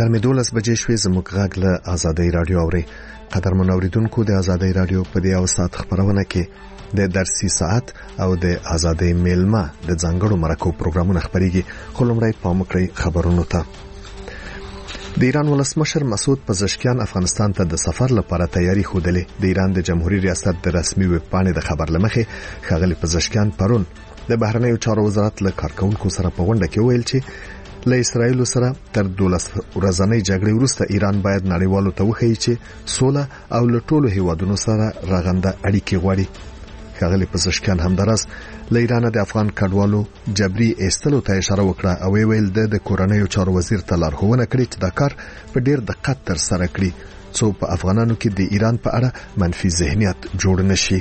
ګرمې 12 بجې شوې. زموږ غږ له آزادۍ رادیو اوري. قدرمن اوریدونکو، د آزادۍ رادیو په دې او ساعت خبرونه کې د درسي ساعت او د آزادۍ میلمه د ځانګړو مرکو پروګرامونه خبريږي. خو لومړی پام وکړئ خبرونو ته. د ایران ولسمشر مسعود پزشکیان افغانستان ته د سفر لپاره تیاری خوده. د ایران د جمهوریت ریاست د رسمي ویب پاڼې د خبر لمخې ښاغلي پزشکیان پرون د بهرنیو چارو وزارت له کارکونکو سره په غونډه کې ویل چې له اسرایل سره تر 12 ورځنۍ جګړې وروسته ایران باید نړیوالو ته وښیي چې سوله او له ټولو هیوادونو سره رغنده اړیکې غواړي. ښاغلي پزشکیان همدارس له ایران د افغان کډوالو جبري ایستلو ته اشاره وکړه او ویل د کورنیو چارو وزیر ته لارښوونه کړې چې دا کار په ډیر دقت تر سره کړي څو په افغانانو کې د ایران په اړه منفي ذهنیت جوړ نشي.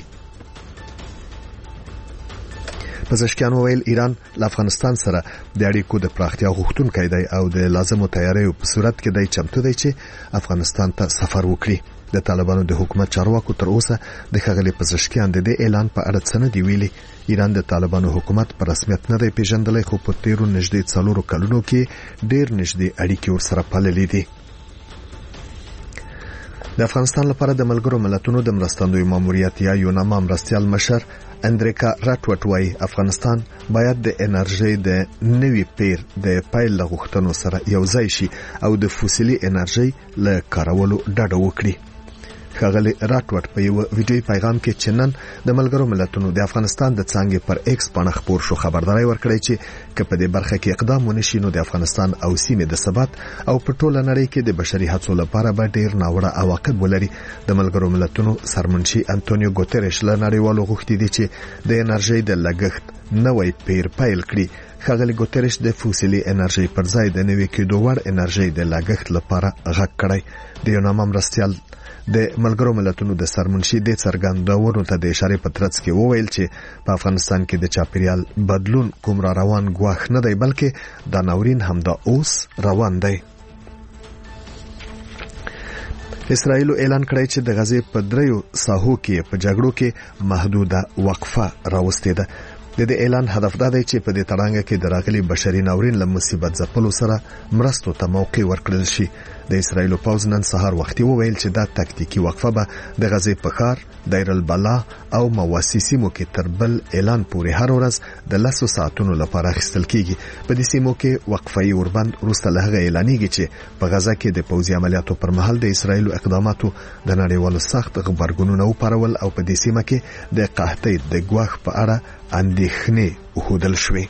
پزشکیان ویل ایران له افغانستان سره د اړیکو د پراختیا غوښتونکی دی او د لازمو تیاریو په صورت کې دی چمتو دی چې افغانستان ته سفر وکړي. د طالبانو د حکومت چارواکو تر اوسه د ښاغلي پزشکیان د اعلان په اړه څه نه دی ویلي. ایران د طالبانو حکومت په رسمیت نه دی پیژندلی، خو په تیرو نږدې 4 کلونو کې ډیر نږدې اړیکې ورسره پاللې دي. د افغانستان لپاره د ملګرو ملتونو د مرستندوی ماموریت یا یوناما مرستیال مشر اندریکا راټوټ وايي افغانستان باید د انرژي د نوي پیر د پایل غوښتنو سره یوځای شي او د فوسیلي انرژي له کارولو ډډه وکړي. ښاغلي راټوټ په یو ویډیو پیغام کې چنن د ملګرو ملتونو د افغانستان د څانګې پر ایکس باندې خبر شو خبرداري ورکړی چې په دې برخه کې اقدام ونشي نو د افغانستان او سیمې د ثبات او په ټوله نړۍ کې د بشري هڅو لپاره به ډیر ناوړه عواقب ولري. د ملګرو ملتونو سرمنشي انټونیو ګوتریش له نړیوالو غوښتي دي چې د انرژي د لګښت نوې پیر پایل کړي. ښاغلي ګوتریش د فوسیلي انرژي پر ځای د نوې کېدو وړ انرژي د لګښت لپاره غږ کړی. د یوناما مرستیال د ملګرو ملتونو د سرمنشي د څرګندونو ته د اشاره په ترڅ کې وویل چې په افغانستان کې د چاپیریال بدلون کوم را روان ګواښ نه دی بلکې دا ناورین هم دا اوس روان دی. اسرائیل اعلان کړی چې د غزې په 3 ساحو کې په جګړو کې محدوده وقفه راوستې ده. د دې اعلان هدف دا دی چې په دې تړانګه کې د راغلي بشري ناورین له مصیبت ځپلو سره مرستو ته موقع ورکړل شي. د اسرائیل پوځ نن سهار وختي وویل چې دا تکتیکی وقفه به د غزې په ښار دیر البلا او مواسي سیمو کې تر بل اعلان پورې هر ورځ د 10 ساعتونو لپاره اخیستل کیږي. په دې سیمو کې وقفه اوربند وروسته له هغه اعلانېږي چې په غزه کې د پوځي عملیاتو پر مهال د اسرائیل اقداماتو د نړیوالو سخت غبرګونونه وپارول او په دې سیمه کې د قحطۍ د ګواښ په اړه اندېښنې وښودل شوې.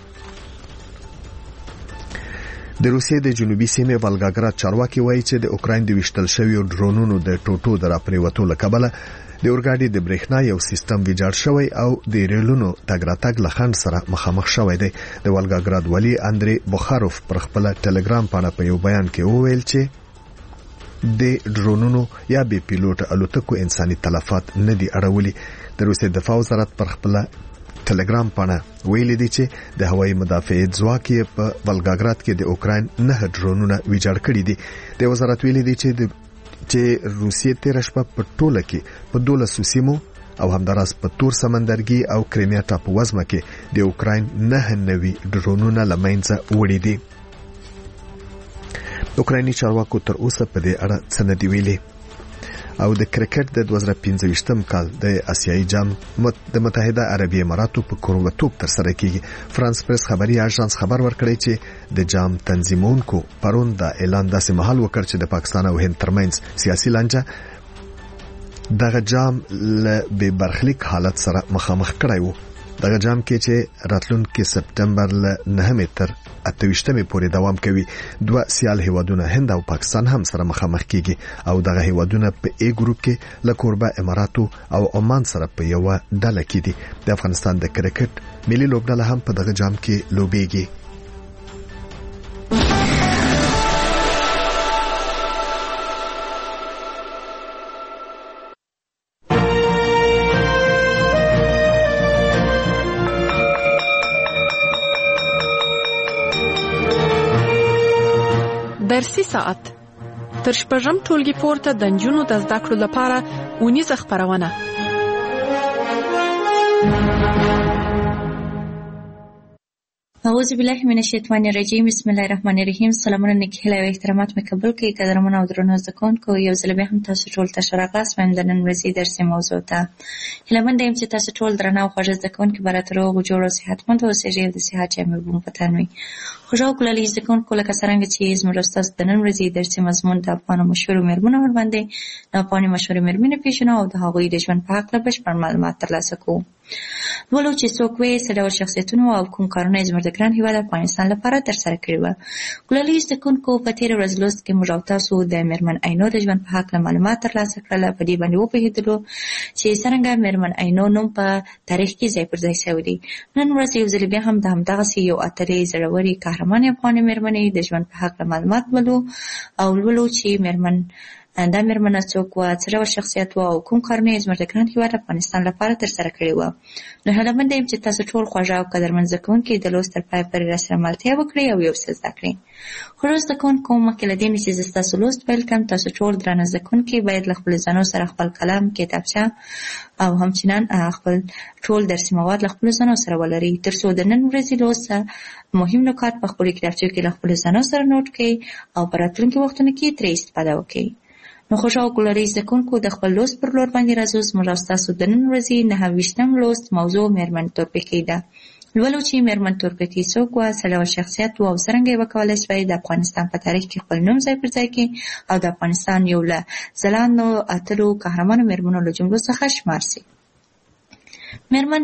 د روسیې د جنوبي سیمې ولګاګراد چارواکي وایي چې د اوکراین د وشتل شویو ډرونونو د ټوټو د راپریوتو له کبله د اورګاډي د برېښنا یو سیستم ویجاړ شوی او د ریلونو تګ راتګ له خنډ سره مخامخ شوی دی. د ولګاګراد والي اندري بوخاروف پر خپل ټلګرام باندې په یو بیان کې وویل چې د ډرونونو یا بي پیلوټ الوتکو انساني تلفات نه دي اړولي. د روسیې دفاع وزارت پر خپل ټلګرام باندې ویلي دي چې د هوایي مدافعت ځواک په ولګاګراد کې د اوکراین 9 ډرونونه ویجاړ کړي دي. د وزارت ویلي دي چې روسیې تیر شپه په ټوله کې په 12 سیمو او همداراز په تور سمندرګي او کریمیا ټاپو وزمه کې د اوکراین 9 نوي ډرونونه لمنځه وړي دي. اوکرایني چارواکو تر اوسه په دې اړه څه نه دی ویلي. او د کرکټ د 2015م کال د آسیایي جام د متحده عربی اماراتو په کرواتوب تر سره کیږي. فرانس پریس خبري اژانس خبر ورکړی چې د جام تنظیمونکو پرون د اعلان داسې محل وکړ چې د پاکستان او هند ترمنځ سیاسي لانجه دغه جام له بې برخلیک حالت سره مخامخ کړی وو. دغه جام کې چې راتلونکي سپټمبر له 9 تر 28 پورې دوام کوي. 2 سیال هیوادونه هند او پاکستان هم سره مخامخ کیږي او دغه هیوادونه په ای ګروپ کې له کوربه اماراتو او عمان سره په یو ډله کې دي. د افغانستان د کرکټ ملي لوبډله هم په دغه جام کې لوبېږي. درسي ساعت تر شپږم ټولګي پورته د نجونو د زده کړو لپاره اونیزه خپرونه. اعوذ بالله من الشیطان الرجیم. بسم الله الرحمن الرحیم. سلامونه نیک هیله او احترامات مې قبول کړئ. قدرمن او درنو زده کوونکو، یو ځل بیا هم تاسو ټول ته ښه راغلاست. وایم د نن ورځې درسي موضوع ته هیلهمنده یم چې تاسو ټول درنه او خوږه زده کوونکي به راته روغ جوړ او صحتمند اوسئ او د صحت جامې به مو په تن وي. خوږه او کلالي زده کوونکو، لکه څرنګه چې زموږ ستاسو د نن ورځې درسي مضمون د افغانو مشهورو مېرمنو ورباندې د افغاني مشهورې مېرمنې پیژنو او د هغوی د ژوند په هکله بشپړ معلومات ترلاسه کوو. ولو چې څوک وي څه ډول شخصیتونه او کوم کارونه یې زموږ د ګران هېواد افغانستان لپاره ترسره کړي وه. کلالي زده کوونکو، په تېره ورځ لوست کې موږ او تاسو د مېرمن عینو د ژوند په هکله معلومات ترلاسه کړل. په دې باندې وپوهېدلو چې څرنګه مېرمن عینو نوم په تاریخ کې ځای پر ځای شوی دی. نن ورځ یو ځل بیا هم د همدغسې یو اتلې زړورې قهرمانې افغانې مېرمنې د ژوند په هکله معلومات ولو او لولو چې دا مېرمنه څوک وه، څه ډول شخصیت وه او کوم کارونه یې زموږ د ګران هېواد افغانستان لپاره ترسره کړي وه. نو هیلهمنده یم چې تاسو ټول خوږه او قدرمن زده کوونکي د لوست تر پایه پورې راسره ملتیا وکړئ او یو څه زده کړئ. خوږو زده کوونکو، مخکې له دې نه چې زه ستاسو لوست پیل کړم، تاسو ټول درانه زده کوونکي باید له خپلو ځانو سره خپل قلم، کتابچه او همچنان خپل ټول درسي مواد له خپلو ځانو سره ولرئ، تر څو د نن ورځې لوست مهم نکات په خپلو کتابچو کې له خپلو ځانو سره نوټ کړئ او په راتلونکي وختونو کې ترې استفاده وکړئ. نو خوږه او کلالي زده کوونکو، د خپل لوست پر لور باندې راځو. زموږ او ستاسو د نن ورځې 9 لوست موضوع مېرمن تورپیکۍ ده. لولو چې مېرمن تورپیکۍ څوک وه، څه ډول شخصیت وه او څرنګه یې وکولی شوی د افغانستان په تاریخ کې خپل نوم ځای پر ځای کړي او د افغانستان یو له ځلانده اتلو قهرمانو مېرمنو له جملو څخه شمار شي. مېرمن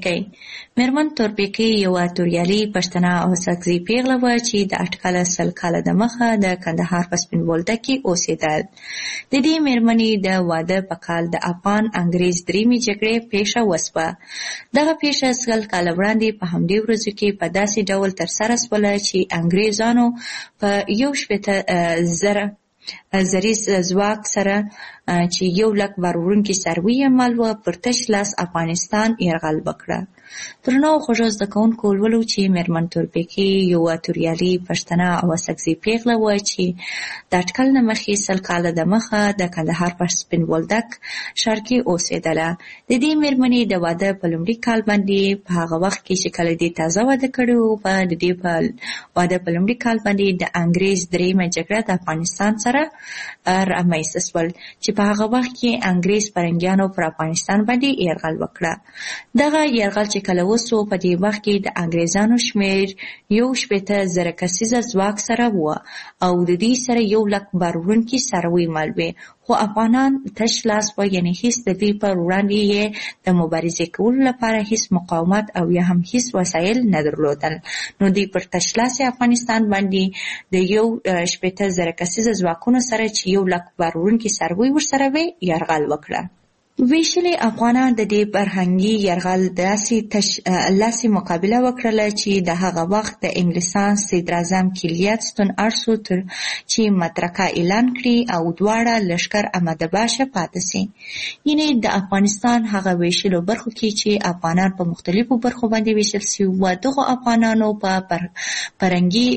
تورپیکۍ یوه توریالي پښتنه او ساکزۍ پیغله وه چې د اټکله 100 کاله د مخه د کندهار په سپین بولدک کې اوسېدل. د دې مېرمنې د واده په کال د افغان انګریز دریمې جګړې پیښه وسوه. دغه پیښه 100 کاله وړاندې په همدې ورځو کې په داسې ډول ترسره شوله چې انګریزانو په 1,000,000 زریز ځواک سره چې 100,000 بار وړونکي څاروي یې مال وه، پر تش لاس افغانستان یرغل وکړه. درنو او خوږو زده کوونکو، لولو چې مېرمن تورپیکۍ یوه توریالي پښتنه او ساکزۍ پیغله وه چې د اټکل نه مخکې 100 کاله د مخه د کندهار په سپین بولدک ښار کې اوسېدله. د دې مېرمنې د واده په لومړي کال باندې په هغه وخت کې چې کله دې تازه واده کړی و، د دې په واده په لومړي کال باندې د انګریز دریمه جګړه د افغانستان سره رامنځته شول چې په هغه وخت کې انګریز فرنګیانو پر افغانستان باندې یرغل وکړه. دغه یرغل چې کله وسو، په دې وخت کې د انګریزانو شمېر 1,000,000 کسیزه ځواک سره وه او د دې سره 100,000 بار وړونکي څاروي مال وې، خو افغانان تش لاس وه، یعنې هېڅ د دوی پر وړاندې یې د مبارزې کولو لپاره هېڅ مقاومت او یا هم هېڅ وسایل نه درلودل. نو دوی پر تش لاس افغانستان باندې د 1,000,000 کسیزه ځواکونو سره چې 100,000 بار وړونکي څاروي ورسره وې یرغل وکړه. ویشلي افغانان د دې فرهنګي یرغل داسې مقابله وکړله چې د هغه وخت د انګلستان صدراعظم کلیاتستون ارسو چې مترکه اعلان کړي او دواړه لښکر احمدباشه پاتې سي. یعنې د افغانستان هغه ویشلو برخو کې چې افغانان په مختلفو برخو باندې ویشل سوي وو، دغو افغانانو په فرهنګي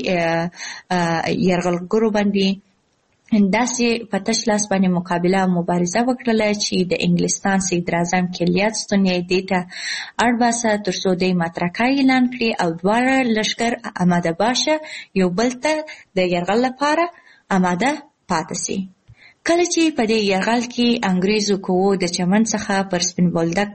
یرغلګرو باندې داسې په تش لاس باندې مقابله او مبارزه وکړله چې د انګلستان صدراعظم کلیاتستون یې دې ته اړ باسه تر څو دې مترکه اعلان کړي او دواړه لښکر احمدباشه یو بل ته د یرغل لپاره آماده پاتې سي. کله چې په دې یرغل کې انګریزو قوو د چمن څخه پر سپین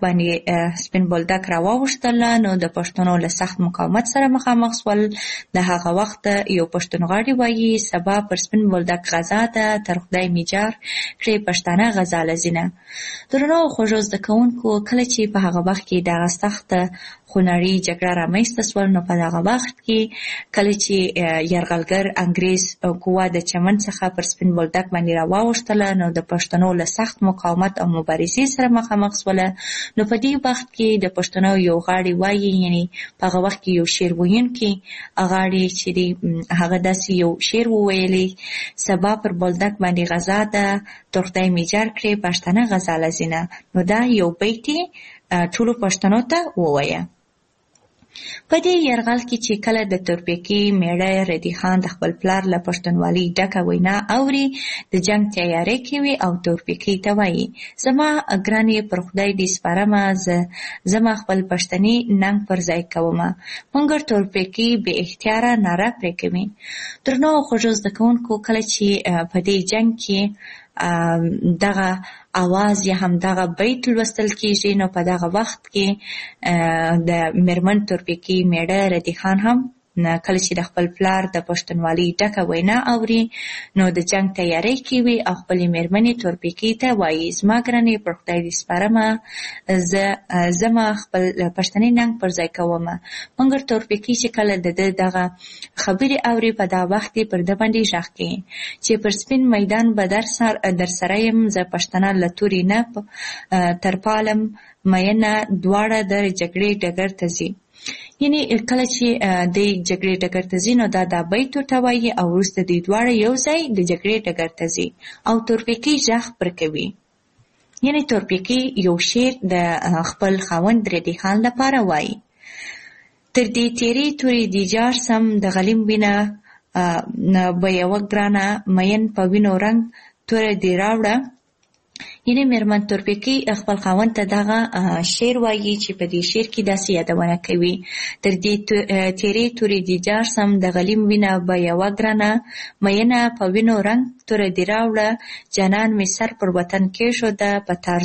بولدک راواوښتل، نو د پښتنو له سخت مقاومت سره مخامخ شول. د هغه وخت یو پښتونغاړی وایي سبا پر سپین بولدک غزا ده، تر خدای میجار کړې پښتانه غزا لزینه. درنو او خوږو زده کوونکو، کله چې په هغه وخت کې دغه سخته خونړۍ جګړه رامنځته شول، نو په دغه وخت کې کله چې یرغلګر انګریز قوا د چمن څخه پر سپین بولدک باندې راواوښتله، نو د پښتنو له سخت مقاومت او مبارزې سره مخامخ شوله. نو په دې وخت کې د پښتنو یو غاړی وایي، یعنې په هغه وخت کې یو شعر ویونکی غاړی چې دی هغه داسې یو شعر وویلی: سبا پر بولدک باندې غزا ده، تر خدای میجار کړې پښتانه غزا لزینه. نو دا یو بیت ټولو پښتنو ته ووایه. په دې یرغل کې چې کله د تورپیکي میړه ردی خان د خپل پلار له پښتونولۍ ډکه وینا اوري د جنگ تیاری کوي او تورپیکي ته وایي زما ګرانې پر خدای دې سپارمه زما خپل پښتني ننګ پر ځای کومه مګر تورپیکي بې اختیاره ناره پرې کوي. درنو خوږو زده کوونکو کله چې په دې جنگ کې دغه आवाज یا هم دغه بیت لوستل کیږي نو په دغه وخت کې د میرمن تورپیکي میړه ردی خان هم کله چې د خپل پلار د پښتونولۍ ډکه وینا اوري نو د جنگ تیاری کوي او خپلې میرمنې تورپیکي ته وایي زما ګرانې پر خدای دې سپارمه زما خپل پښتني ننګ پر ځای کومه مګر تورپیکي چې کله د دغه خبرې اوري په دا وخت پر د باندې ژغ کوي چې پر سپین میدان به در سره یم زه پښتنه له تورې نه تر پالم مینه دواړه د جګړې ډګر ته ځي. یعنی کله چې د جګړې ډګر ته ځي نو دا بیت ورته وایي او وروسته دوی دواړه یو ځای د جګړې ډګر ته ځي او تورپیکي ژغ پر کوي. یعنی تورپیکي یو شعر د خپل خاوند ردی خان لپاره وایي تر دې تیرې تورې دې جار سم د غلیم وینه به یوه ګرانه مین په وینو رنګ توره دې راوړه. یعنی میرمن تورپیکي خپل خاوند ته دغه شعر وایي چې په دې شعر کې داسې یادونه کوي تر دې تیرې تورې دې جار سم د غلیم وینه به یوه ګرانه مینه په وینو رنګ توره دې راوړه جانان مې سر پر وطن کېښوده په تار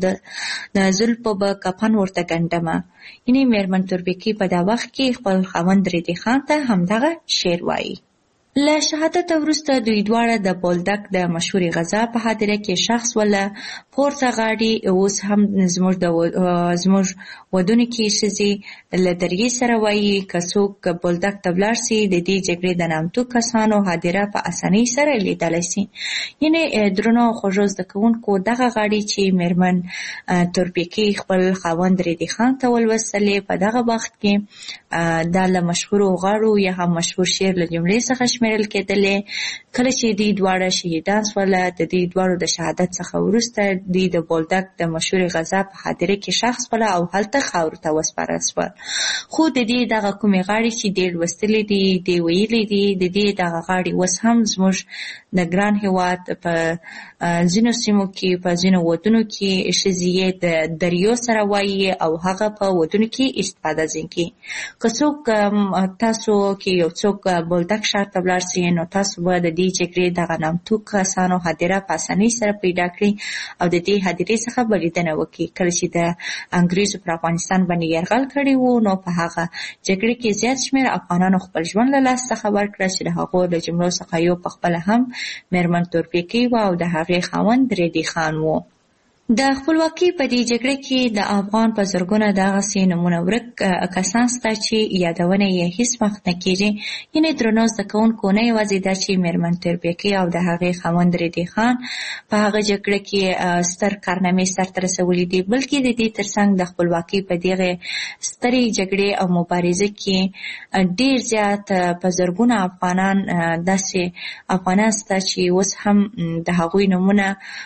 زلفو به کفن ورته ګنډمه. یعنی میرمن تورپیکي په دا وخت کې خپل خاوند ردی خان ته همدغه شعر وایي. له شهادت وروسته دوی دواړه د بولدک د مشهورې غزا په حادثه کې شخص ولا پورته غاړي اوس هم زموږ ودونه کې ښځې له دریې سره وایي که څوک بولدک ته ولاړ سي د دې جګړې د نامتو کسانو حادثه په اسانۍ سره لیدلی سي. یعنې درنو خوږو زده کوونکو دغه غاړي چې میرمن تورپیکي خپل خاوند ردی خان ته ولوستلې په دغه وخت کې دا له مشهورو غاړو یا هم مشهور شعر له جملې څخه شمیرل کېدلې. کله چې دوی دواړه شهیدان سوله د دې دواړو د شهادت څخه وروسته دوی د بولدک د مشهورې غزا په حادثه کې شخص وله او هلته خاورو ته وسپارل سول. خو د دې دغه کومې غاړې چې ډېر لوستلې دي دې ویلي دي د دې دغه غاړې اوس هم زموږ د ګران هېواد په ځینو سیمو کې په ځینو ودونو کې ښځې یې د دریو سره وایي او هغه په ودونو کې استفاده ځین کوي. که څوک تاسو کې یو څوک بولدک ښار ته ولاړ سي نو تاسو به د دې جګړې دغه نامتو کسانو حادثه په اسانۍ سره پیدا کړئ او د دې حادثې څخه به لیدنه وکړي. کله چې د انګریزو پر افغانستان باندې یرغل کړی و نو په هغه جګړې کې زیات شمېر افغانانو خپل ژوند له لاسه څخه ورکړه چې د هغو له جملو څخه یو پخپله هم میرمن تورپیکي و او د هغې خاوند ردی خان و. د خپلواکۍ په دې جګړه کې د افغان په زرګونه دغسې نمونه ورک کسان شته چې یادونه یې هیڅ وخت نه کېږي. یعنې درنو زده کوونکو نه یوازې دا چې میرمن تورپیکي او د هغې خاوند ردی خان په هغه جګړه کې ستر کارنامې سرته رسولي دي بلکې د دې ترڅنګ د خپلواکۍ په دغې سترې جګړې او مبارزه کې ډېر زیات په زرګونه افغانان داسې افغانان شته چې اوس هم د هغوی نومونه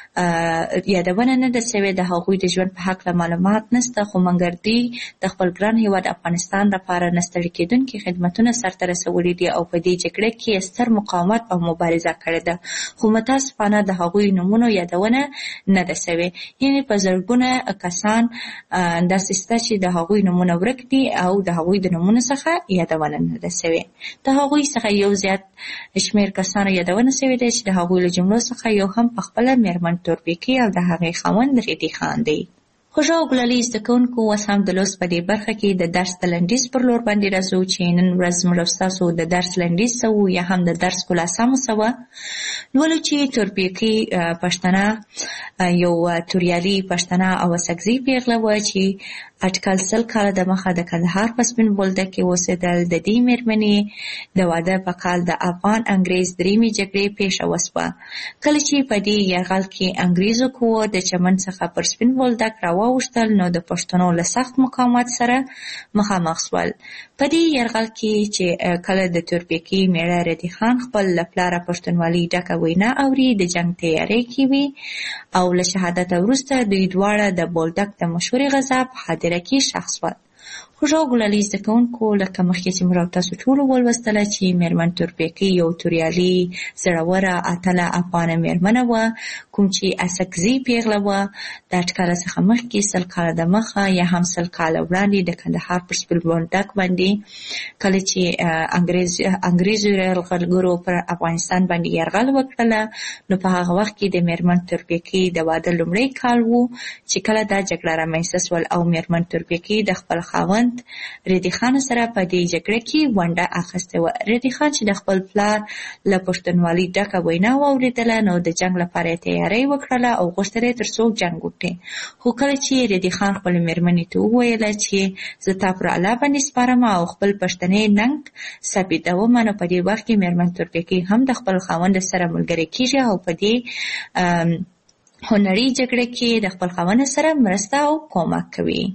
یادونه نه ده سوې د هغوی د ژوند په هکله معلومات نشته خو مګر دوی د خپل ګران هېواد افغانستان لپاره نه ستړي کېدونکي خدمتونه سرته رسولي دي او په دې جګړه کې ستر مقاومت او مبارزه کړې ده خو متاسفانه د هغوی نومونو یادونه نه ده سوې. یعنې په زرګونه کسان داسې شته چې د هغوی نومونه ورک دي او د هغوی د نومونو څخه یادونه نه ده سوې. د هغوی څخه یو زیات شمېر کسانو یادونه سوې ده چې د هغوی له جملو څخه یو هم پخپله میرمن تورپیکي او د هغې خاوند ردی خان دی. خوږو او ګلالي زده کوونکو اوس هم د لوست په دې برخه کې د درس د لنډیز پر لور باندې راځو چې نن ورځ موږ ستاسو د درس لنډیز څه و یا هم د درس خلاصه مو څه وه. لولو چې تورپیکي پښتنه یو توریالي پښتنه او سکزي پیغله وه چې اټکل 100 کاله د مخه د کندهار په سپین بولدک کې اوسېدل. د دې مېرمنې د واده په کال د افغان انګریز درېیمې جګړې پیښه وسوه. کله چې په دې یرغل کې انګریزو قوو د چمن څخه پر سپین بولدک راواوښتل نو د پښتنو له سخت مقاومت سره مخامخ شول. په دې یرغل کې چې کله د تورپیکي میړه ردی خان خپل له پلاره پښتونولۍ ډکه وینا اوري د جنګ تیاری کوي او له شهادت وروسته دوی دواړه د بولدک د مشهورې غزا په حادثه کې شخص شول. خوږو ګلالي زده کوونکو لکه مخکې چې موږ تاسو ټولو ولوستله چې میرمن تورپیکۍ یو توریالي زړوره اتله افغانه میرمنه وه، کوم چې اسکزي پیغله وه. د اټکله څخه مخکې 100 کاله دمخه یا هم 100 کاله وړاندې د کندهار پر سپین بولدک باندې کله چې انګریزو یرغلګرو پر افغانستان باندې یرغل وکړله، نو په هغه وخت کې د میرمن تورپیکۍ د واده لومړی کال و چې کله دا جګړه رامنځته سول او میرمن تورپیکۍ د خپل خاوند ریدي خان سره په دې جګړه کې ونډه اخیستې وه. ریدي خان چې د خپل پلار له پښتونولۍ ډکه وینا واورېدله، نو د جنګ لپاره یې تیاری وکړله او غوښتل یې تر څو جنګ وکړي. خو کله چې ریدي خان خپلې مېرمنې ته وویله چې زه تا پر الله باندې سپارم او خپل پښتني ننګ ثابتوم، نو په دې وخت کې میرمن تورپیکۍ هم د خپل خاوند سره ملګرې کېږي او په دې هنري جګړه کې د خپل خاوند سره مرسته او کومک کوي،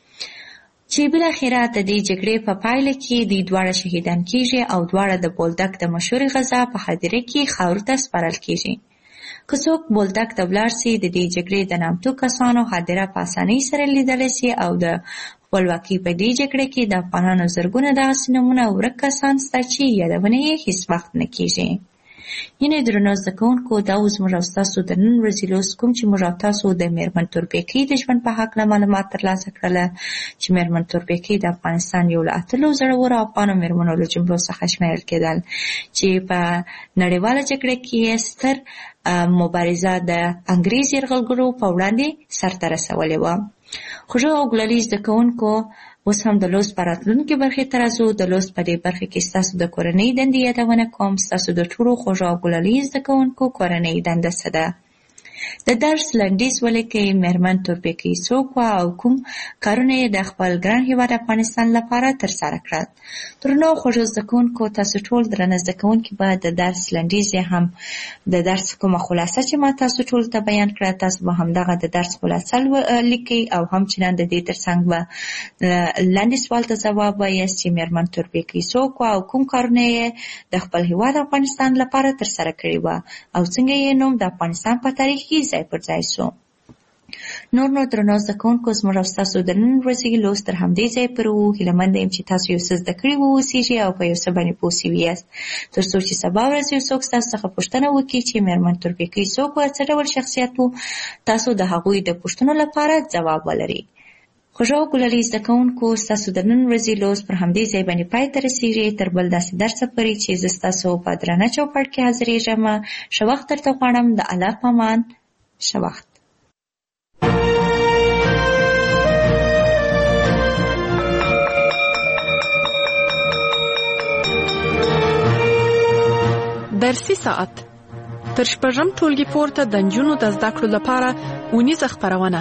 چې بالاخره د دې جګړې په پایله کې دوی دواړه شهیدان کېږي او دواړه د بولدک د مشهورې غزا په خاطره کې خاورو ته سپارل کېږي. که څوک بولدک ته ولاړ سي، د دې جګړې د نامتو کسانو خاطره په اسانۍ سره لیدلی سي او د خپلواکۍ په دې جګړه کې د افغانانو زرګونه دغسې نومونه ورک کسان شته چې یادونه یې هېڅ وخت نه کېږي. یعنې درنو زده کوونکو، دا اوس موږ او ستاسو د نن ورځې لوست کوم چې موږ او تاسو د میرمن تورپیکۍ د ژوند په هکله معلومات ترلاسه کړله، چې میرمن تورپیکۍ د افغانستان یو له اتلو زړورو افغانو میرمنو له جملو څخه شمیرل کېدل، چې په نړیواله جګړه کې یې ستر مبارزه د انګریز یرغلګرو په وړاندې سرته رسولې وه. خوږو او ګلالي زده کوونکو، اوس هم د لوست په راتلونکې برخې ته راځو. د لوست په دې برخه کې ستاسو د کورنۍ دندې یادونه کوم. ستاسو د ټولو خوږو او ګلالي زده کوونکو کورنۍ دنده څه ده؟ د درس لنډیز ولیکئ. میرمن تورپیکۍ څوک وه او کوم کارونه یې د خپل ګران هېواد افغانستان لپاره ترسره کړل؟ درنو خوږو زده کوونکو، تاسو ټول درنه زده کوونکي به د درس لنډیز یا هم د درس کومه خلاصه چې ما تاسو ټول ته بیان کړه، تاسو به همدغه د درس خلاصه لیکئ او همچنان د دې ترڅنګ به لاندې سوال ته ځواب وایاست چې میرمن تورپیکۍ څوک وه او کوم کارونه یې د خپل هېواد افغانستان لپاره ترسره کړي وه او څنګه یې نوم د افغانستان په تاریخ کې ځای پر ځای سو. نور نو درنو زده کوونکو، زموږ او ستاسو د نن ورځې لوست تر همدې ځای پورې و. هیله یم چې تاسو یو څه زده کړي واوسیږئ او په یو څه باندې پوه سوي یاست، تر څو چې سبا ورځ یو څوک ستاسو څخه پوښتنه وکړي چې میرمن تورپیکۍ څوک وه، څه ډول شخصیت و، تاسو د هغوی د پوښتنو لپاره ځواب ولرئ. خوږو او ګلالي زده کوونکو، ستاسو د نن ورځې لوست پر همدې ځای باندې پای ته رسېږي. تر بل داسې درسه پورې چې زه ستاسو په درانه چوپړ کې حاضرېږم، ښه وخت درته غواړم. د الله په امان، ښه وخت. درسي ساعت تر شپږم ټولګي پورته د نجونو د زده کړو لپاره اونیزه خپرونه.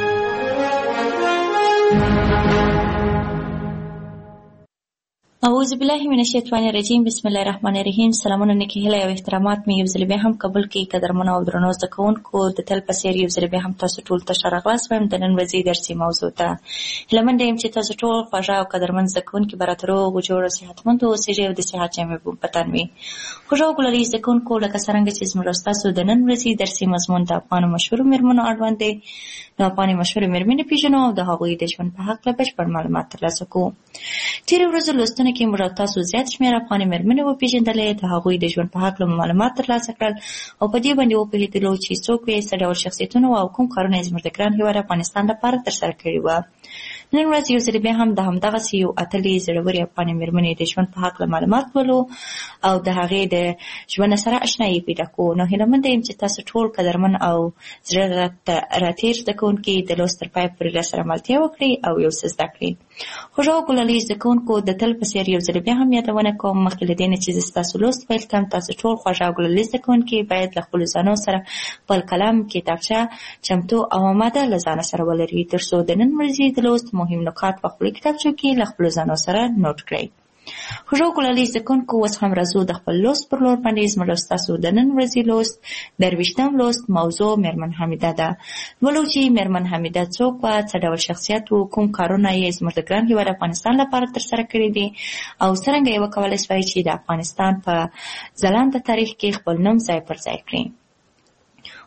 اعوذ بالله من الشیطان الرجیم. بسم الله الرحمن الرحیم. سلامونه، نیکې هیلې او احترامات مې یو ځل بیا هم قبول کړئ. قدرمنو او درنو زده کوونکو، د تل په څېر یو ځل بیا هم تاسو ټول ته ښه راغلاست وایم د نن ورځې درسي موضوع ته. هیله یم چې تاسو ټول خوږه او قدرمن زده کوونکي به راته روغ جوړ او صحتمند واوسېږئ او د صحت جامې په تن وي. خوږو او ګلالي زده کوونکو، لکه څرنګه چې زموږ ستاسو د نن ورځې درسي مضمون د افغانو مشهورو میرمنو اړوند دی، نو افغاني مشهورې میرمنې پېژنو او د هغوی د ژوند په هکله بشپړ معلومات ترلاسه کوو. تېرې ورځو لوستنه کې موږ تاسو زیات شمېر افغاني میرمنې وپېژندلې، د هغوی د ژوند په هکله معلومات ترلاسه کړل او په دې باندې وپوهېدلو چې څوک وې، څه ډول شخصیتونه او کوم کارونه یې زموږ د ګران هېواد افغانستان لپاره ترسره کړي وه. نن ورځ یو ځل بیا هم د همدغسې یو اتلې زړورې افغاني میرمنې د ژوند په هکله معلومات ولو او د هغې د ژوند سره اشنایي پیدا کوو. نو هیله یم چې تاسو ټول قدرمن او زړه راتېر زده کوونکي د لوست تر پایه پورې راسره ملتیا وکړئ او یو څه زده کړئ. خوږو او ګلالي زده کوونکو، د تل په څېر یو ځل بیا هم یادونه کوم، مخکې له دې نه چې زه ستاسو لوست پیل کړم، تاسو ټول خوږه او ګلالي زده کوونکي باید له خپلو ځانو سره خپل قلم، کتابچه چمتو او آماده له ځانه سره ولرئ، تر څو د نن ورځې د لوست مهم نکات په خپلو کتابچو کې له خپلو ځانو سره نوټ کړئ. خوږو ګلالي زده کوونکو، اوس هم راځو د خپل لوست پر لور باندې. زموږ ستاسو د نن ورځې لوست 22م لوست موضوع میرمن حمیده ده. ولو چې میرمن حمیده څوک وه، څه ډول شخصیت و، کوم کارونه یې زموږ د ګران هېواد افغانستان لپاره ترسره کړي دي او څرنګه یې وکولی شوای چې د افغانستان په ځلانده تاریخ کې خپل نوم ځای پر ځای کړي.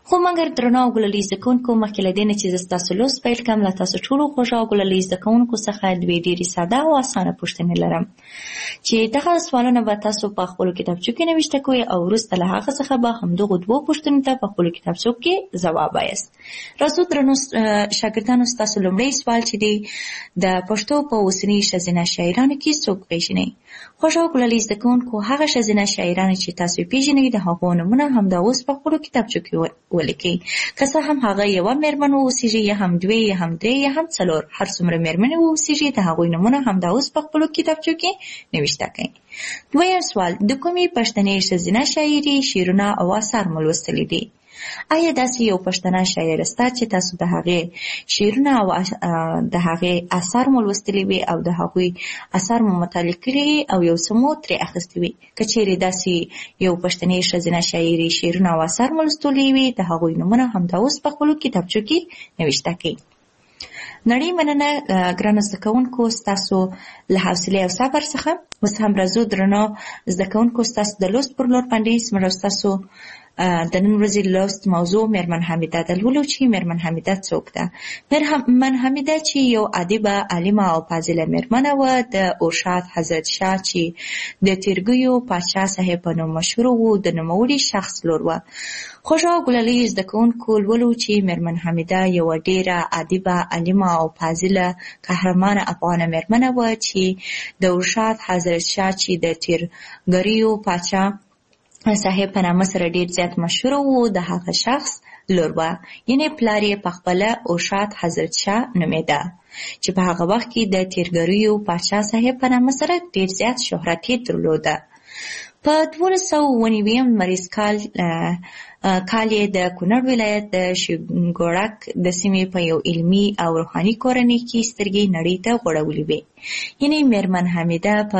خو مګر درنو او ګلالي زده کوونکو مخکې له دې نه چې زه ستاسو لوست پیل کړم له تاسو ټولو خوږو او ګلالي زده کوونکو څخه دوې ډېرې ساده او اسانه پوښتنې لرم چې دغه سوالونه به تاسو په خپلو کتابچو کې نوشته کوئ او وروسته له هغه څخه به همدغو دوو پوښتنو ته په خپلو کتابچو کې ځواب وایاست. راځو درنو شاګردانو ستاسو لومړی سوال چې دی د پښتو په اوسني ښځینه شاعرانو کې څوک پیژنئ؟ خوږو او ګلالي زده کوونکو هغه ښځینه شاعرانې چې تاسو یې پیژنئ د هغو نومونه همدا اوس په خپلو کتابچو کې ولیکئ. که څه هم هغه یوه مېرمن واوسیږي یا هم دوې یا هم درې یا هم څلور، هر څومره مېرمنې واوسیږي د هغوی نومونه همدا اوس په خپلو کتابچو کې نوشته کړئ. دویم سوال، د کومې پښتنې ښځینه شاعرې شعرونه او اثار مو لوستلي دي؟ آیا داسې یو پښتنه شاعره شته چې تاسو د هغې شعرونه او د هغې اثار مو لوستلي وي او د هغوی اثار مو مطالعه کړي او یو څه مو ترې اخیستي وي؟ که چیرې داسې یو پښتنې ښځینه شاعرې شعرونه او اثار مو لوستلي وي د هغوی نومونه همدا اوس په خپلو کتابچو کې نوشته کړئ. نړۍ مننه ګرانو زده کوونکو ستاسو له حوصلې او صبر څخه. اوس هم راځو درنو زده کوونکو ستاسو د لوست پر لور باندې زموږ ستاسو د نن ورځې لوست موضوع مېرمن حمیده ده. لولو چې مېرمن حمیده څوک ده؟ مېرمن حمیده چې یو ادیبه، عالمه او فاضله مېرمنه وه د ارشاد حضرت شاه چې د تیرګیو پاچا صاحب په نوم مشهور و د نوموړي شخص لور وه. خوږو او ګلالي زده کوونکو لولو چې مېرمن حمیده یوه ډېره ادیبه، عالمه او فاضله قهرمانه افغانه مېرمنه وه چې د ارشاد حضرت شاه چې د تیرګیو پاچا صاحب په نامه سره ډېر زیات مشهور و د هغه شخص لور وه. یعنې پلار یې پخپله ارشاد حضرت شاه نومېده چې په هغه وخت کې د تیرګیو پاچا صاحب په نامه سره ډېر زیات شهرت یې درلوده. په 1290 لمریز کال یې د کونړ ولایت د شینګوړک د سیمې په یو علمي او روحاني کورنۍ کې سترګې نړۍ ته غوړولې وې. یعنې مېرمن حمیده په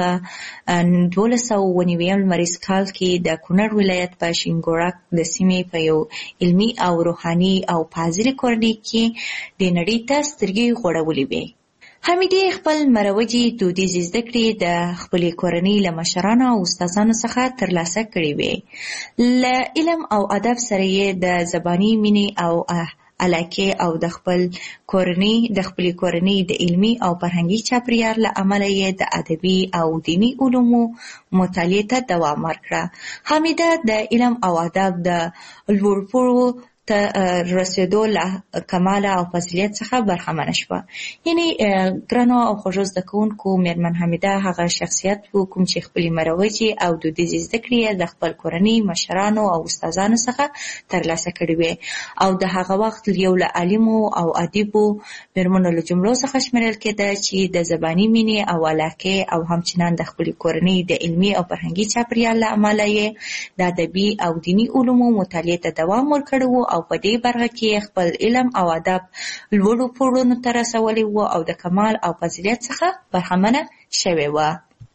1290 لمریز کال کې د کونړ ولایت په شینګوړک د سیمې په یو علمي او روحاني او فاضله کورنۍ کې د نړۍ ته سترګې غوړولې وې. حمیدې خپل مروجي دودیزې زده کړې د خپلې کورنۍ له مشرانو او استادانو څخه ترلاسه کړې وې. له علم او ادب سره یې د زباني مینې او علاقې او د خپلې کورنۍ د علمي او فرهنګي چاپېریال له امله یې د ادبي او دیني علومو مطالعې ته دوام ورکړه. حمیده د علم او ادب د لوړپوړو ته رسېدو له کماله او فضیلت څخه برخمنه شوه. یعنې ګرانو او خوږو زده کوونکو مېرمن حمیده هغه شخصیت و کوم چې خپلې مروجې او دودیزې زده کړې د خپل کورنۍ مشرانو او استادانو څخه ترلاسه کړې وې او د هغه وخت یو له عالمو او ادیبو مېرمنو له جملو څخه شمیرل کېده چې د زباني مینې او علاقې او همچنان د خپلې کورنۍ د علمي او فرهنګي چاپېریال له امله یې د ادبي او دیني علومو مطالعې ته دوام ورکړی و او په دې برخه کې خپل علم او ادب لوړو پوړونو ته رسولی و او د کمال او فضیلت څخه برخمنه شوې وه.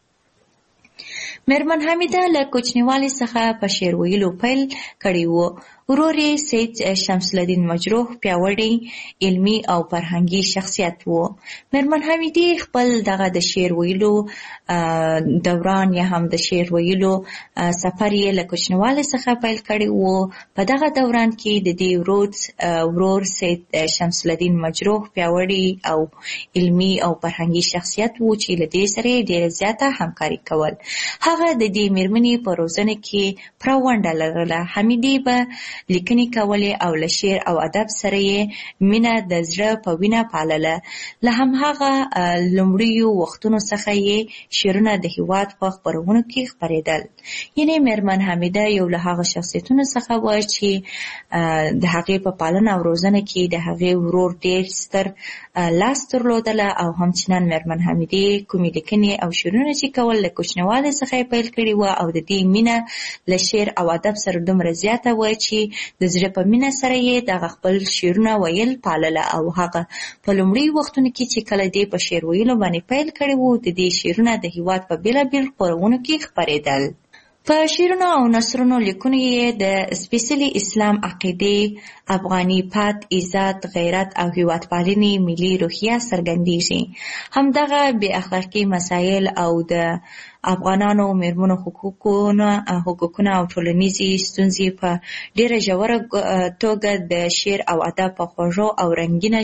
مېرمن حمیده له کوچنیوالي څخه په شعر ویلو پیل کړی و. ورور یې سید شمس الدین مجروح پیاوړی علمي او فرهنګي شخصیت و. مېرمن حمیدې خپل دغه د شعر ویلو دوران یا هم د شعر ویلو سفر یې له کوچنیوالي څخه پیل کړی و. په دغه دوران کې د دې ورور سید شمس الدین مجروح پیاوړی او علمي او فرهنګي شخصیت و چې له دې سره ډېره زیاته همکاري کول. هغه د دې مېرمنې په روزنه کې پوره ونډه لرله. حمیدې به لیکنې کولې او له شعر او ادب سره یې مینه د زړه په وینه پالله. له همهغه لومړیو وختونو څخه یې شعرونه د هېواد په خپرونو کې خپرېدل. یعنې مېرمن حمیده یو له هغه شخصیتونو څخه وه چې د هغې په پالنه او روزنه کې د هغې ورور ډېر ستر لاس درلودله او همچنان مېرمن حمیدې کومې لیکنې او شعرونه چې کول له کوچنیوالي څخه یې پیل کړي وه او د دې مینه له شعر او ادب سره دومره زیاته وه چې د زړه په مینه سره یې دغه خپل شعرونه ویل پالله او هغه په لومړي وختونو کې چې کله دې په شعر ویلو باندې پیل کړی و د دې شعرونه د هېواد په بېلابېل خپرونو کې خپرېدل. په شعرونو او نثرونو لیکنو یې د سپېڅلي اسلام عقیدې، افغاني پت، عزت، غیرت او هېوادپالنې ملي روحیه څرګندېږي. همدغه بې اخلاقي مسایل او د افغانانو میرمنو حقوقونه او ټولنیزې ستونزې په ډیره ژوره توګه د شعر او ادب په خوږه او رنګینه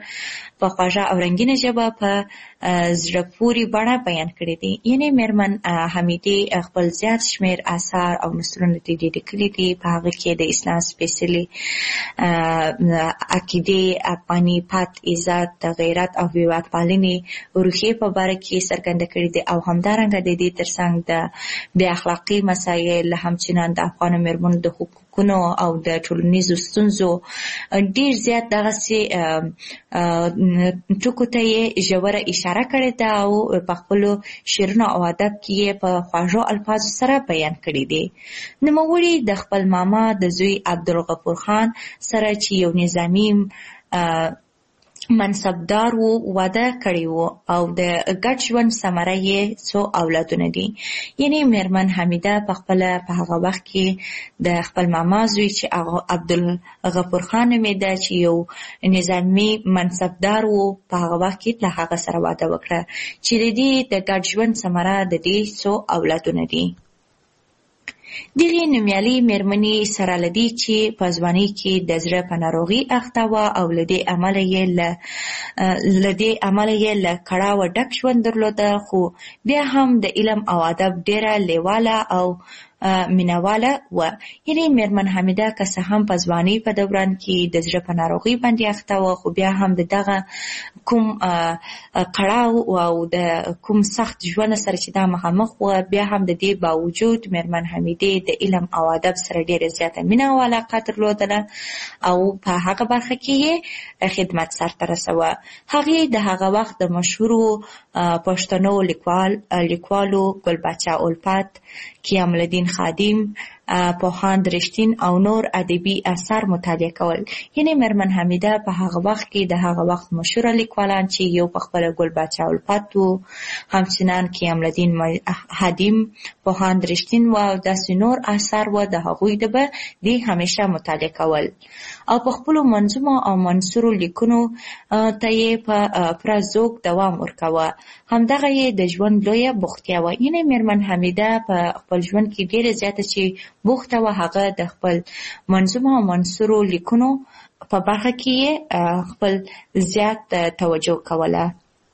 ژبه په زړه پورې بڼه بیان کړي دي. یعنې میرمن حمیدې خپل زیات شمېر اثار او نثرونه دې لیکلي دي. په هغه کې د اسلام سپېڅلې عقیدې، افغاني پت، عزت، غیرت او هېوادپالنې روحیې په باره کې څرګنده کړي دي او همدارنګه د دې ترڅنګ د بې اخلاقۍ مسایل همچنان د افغانو میرمنو د حقوقونو او د ټولنیزو ستونزو ډېر زیات دغسې ټکو ته یې ژوره اشاره کړې ده او په خپلو شعرونو او ادب کې یې په خواږو الفاظو سره بیان کړي دي. نوموړي د خپل ماما د زوی عبدالغفور خان سره چې یو نظامي منصبدار و واده کړی و او د ګډ ژوند ثمره یې څو اولادونه دي. یعنې میرمن حمیده په خپله په هغه وخت کې د خپل ماما زوی چې عبدالغفور خان نومېده چې یو نظامي منصبدار و په هغه وخت کې له هغه سره واده وکړه چې د دې د ګډ ژوند ثمره د دې څو اولادونه دي. دغې نومیالۍ میرمنې سره له دې چې په ځوانۍ کې د زړه په ناروغۍ اخته وه او له دې امله یې له کړاوه ډک ژوند درلوده، خو بیا هم د علم او ادب ډېره لیواله او مینواله وه. یعنې میرمن حمیده که څه هم په ځوانۍ په دوران کې د زړه په ناروغۍ باندې اخته وه، خو بیا هم د دغه کوم کړاو او د کوم سخت ژوند سره چې دا مخامخ وه، بیا هم د دې باوجود میرمن حمیدې د علم او ادب سره ډېره زیاته مینه او علاقه درلودله او په هغه برخه کې یې خدمت سرته رسوه. هغې د هغه وخت د مشهورو پښتنو لیکوالو ګلبچه الفت، قیام الدین خادم، پوهاند رښتین او نور ادبي اثار مطالعه کول. یعنې میرمن حمیده په هغه وخت کې د هغه وخت مشهوره لیکوالان چې یو په خپله ګلبچه الفت و، همچنان قیام الدین خادم، پوهاند رښتین و او داسې نور اثار و، د هغوی د به دې همیشه مطالعه کول او په خپلو منظومو او منثورو لیکنو ته یې په پوره ذوق دوام ورکوه. همدغه یې د ژوند لویه بوختیا وه. یعنې میرمن حمیده په خپل ژوند کې ډېره زیاته چې بوخته وه، هغه د خپل منظومو او منثورو لیکنو په برخه کې یې خپل زیات توجه کوله.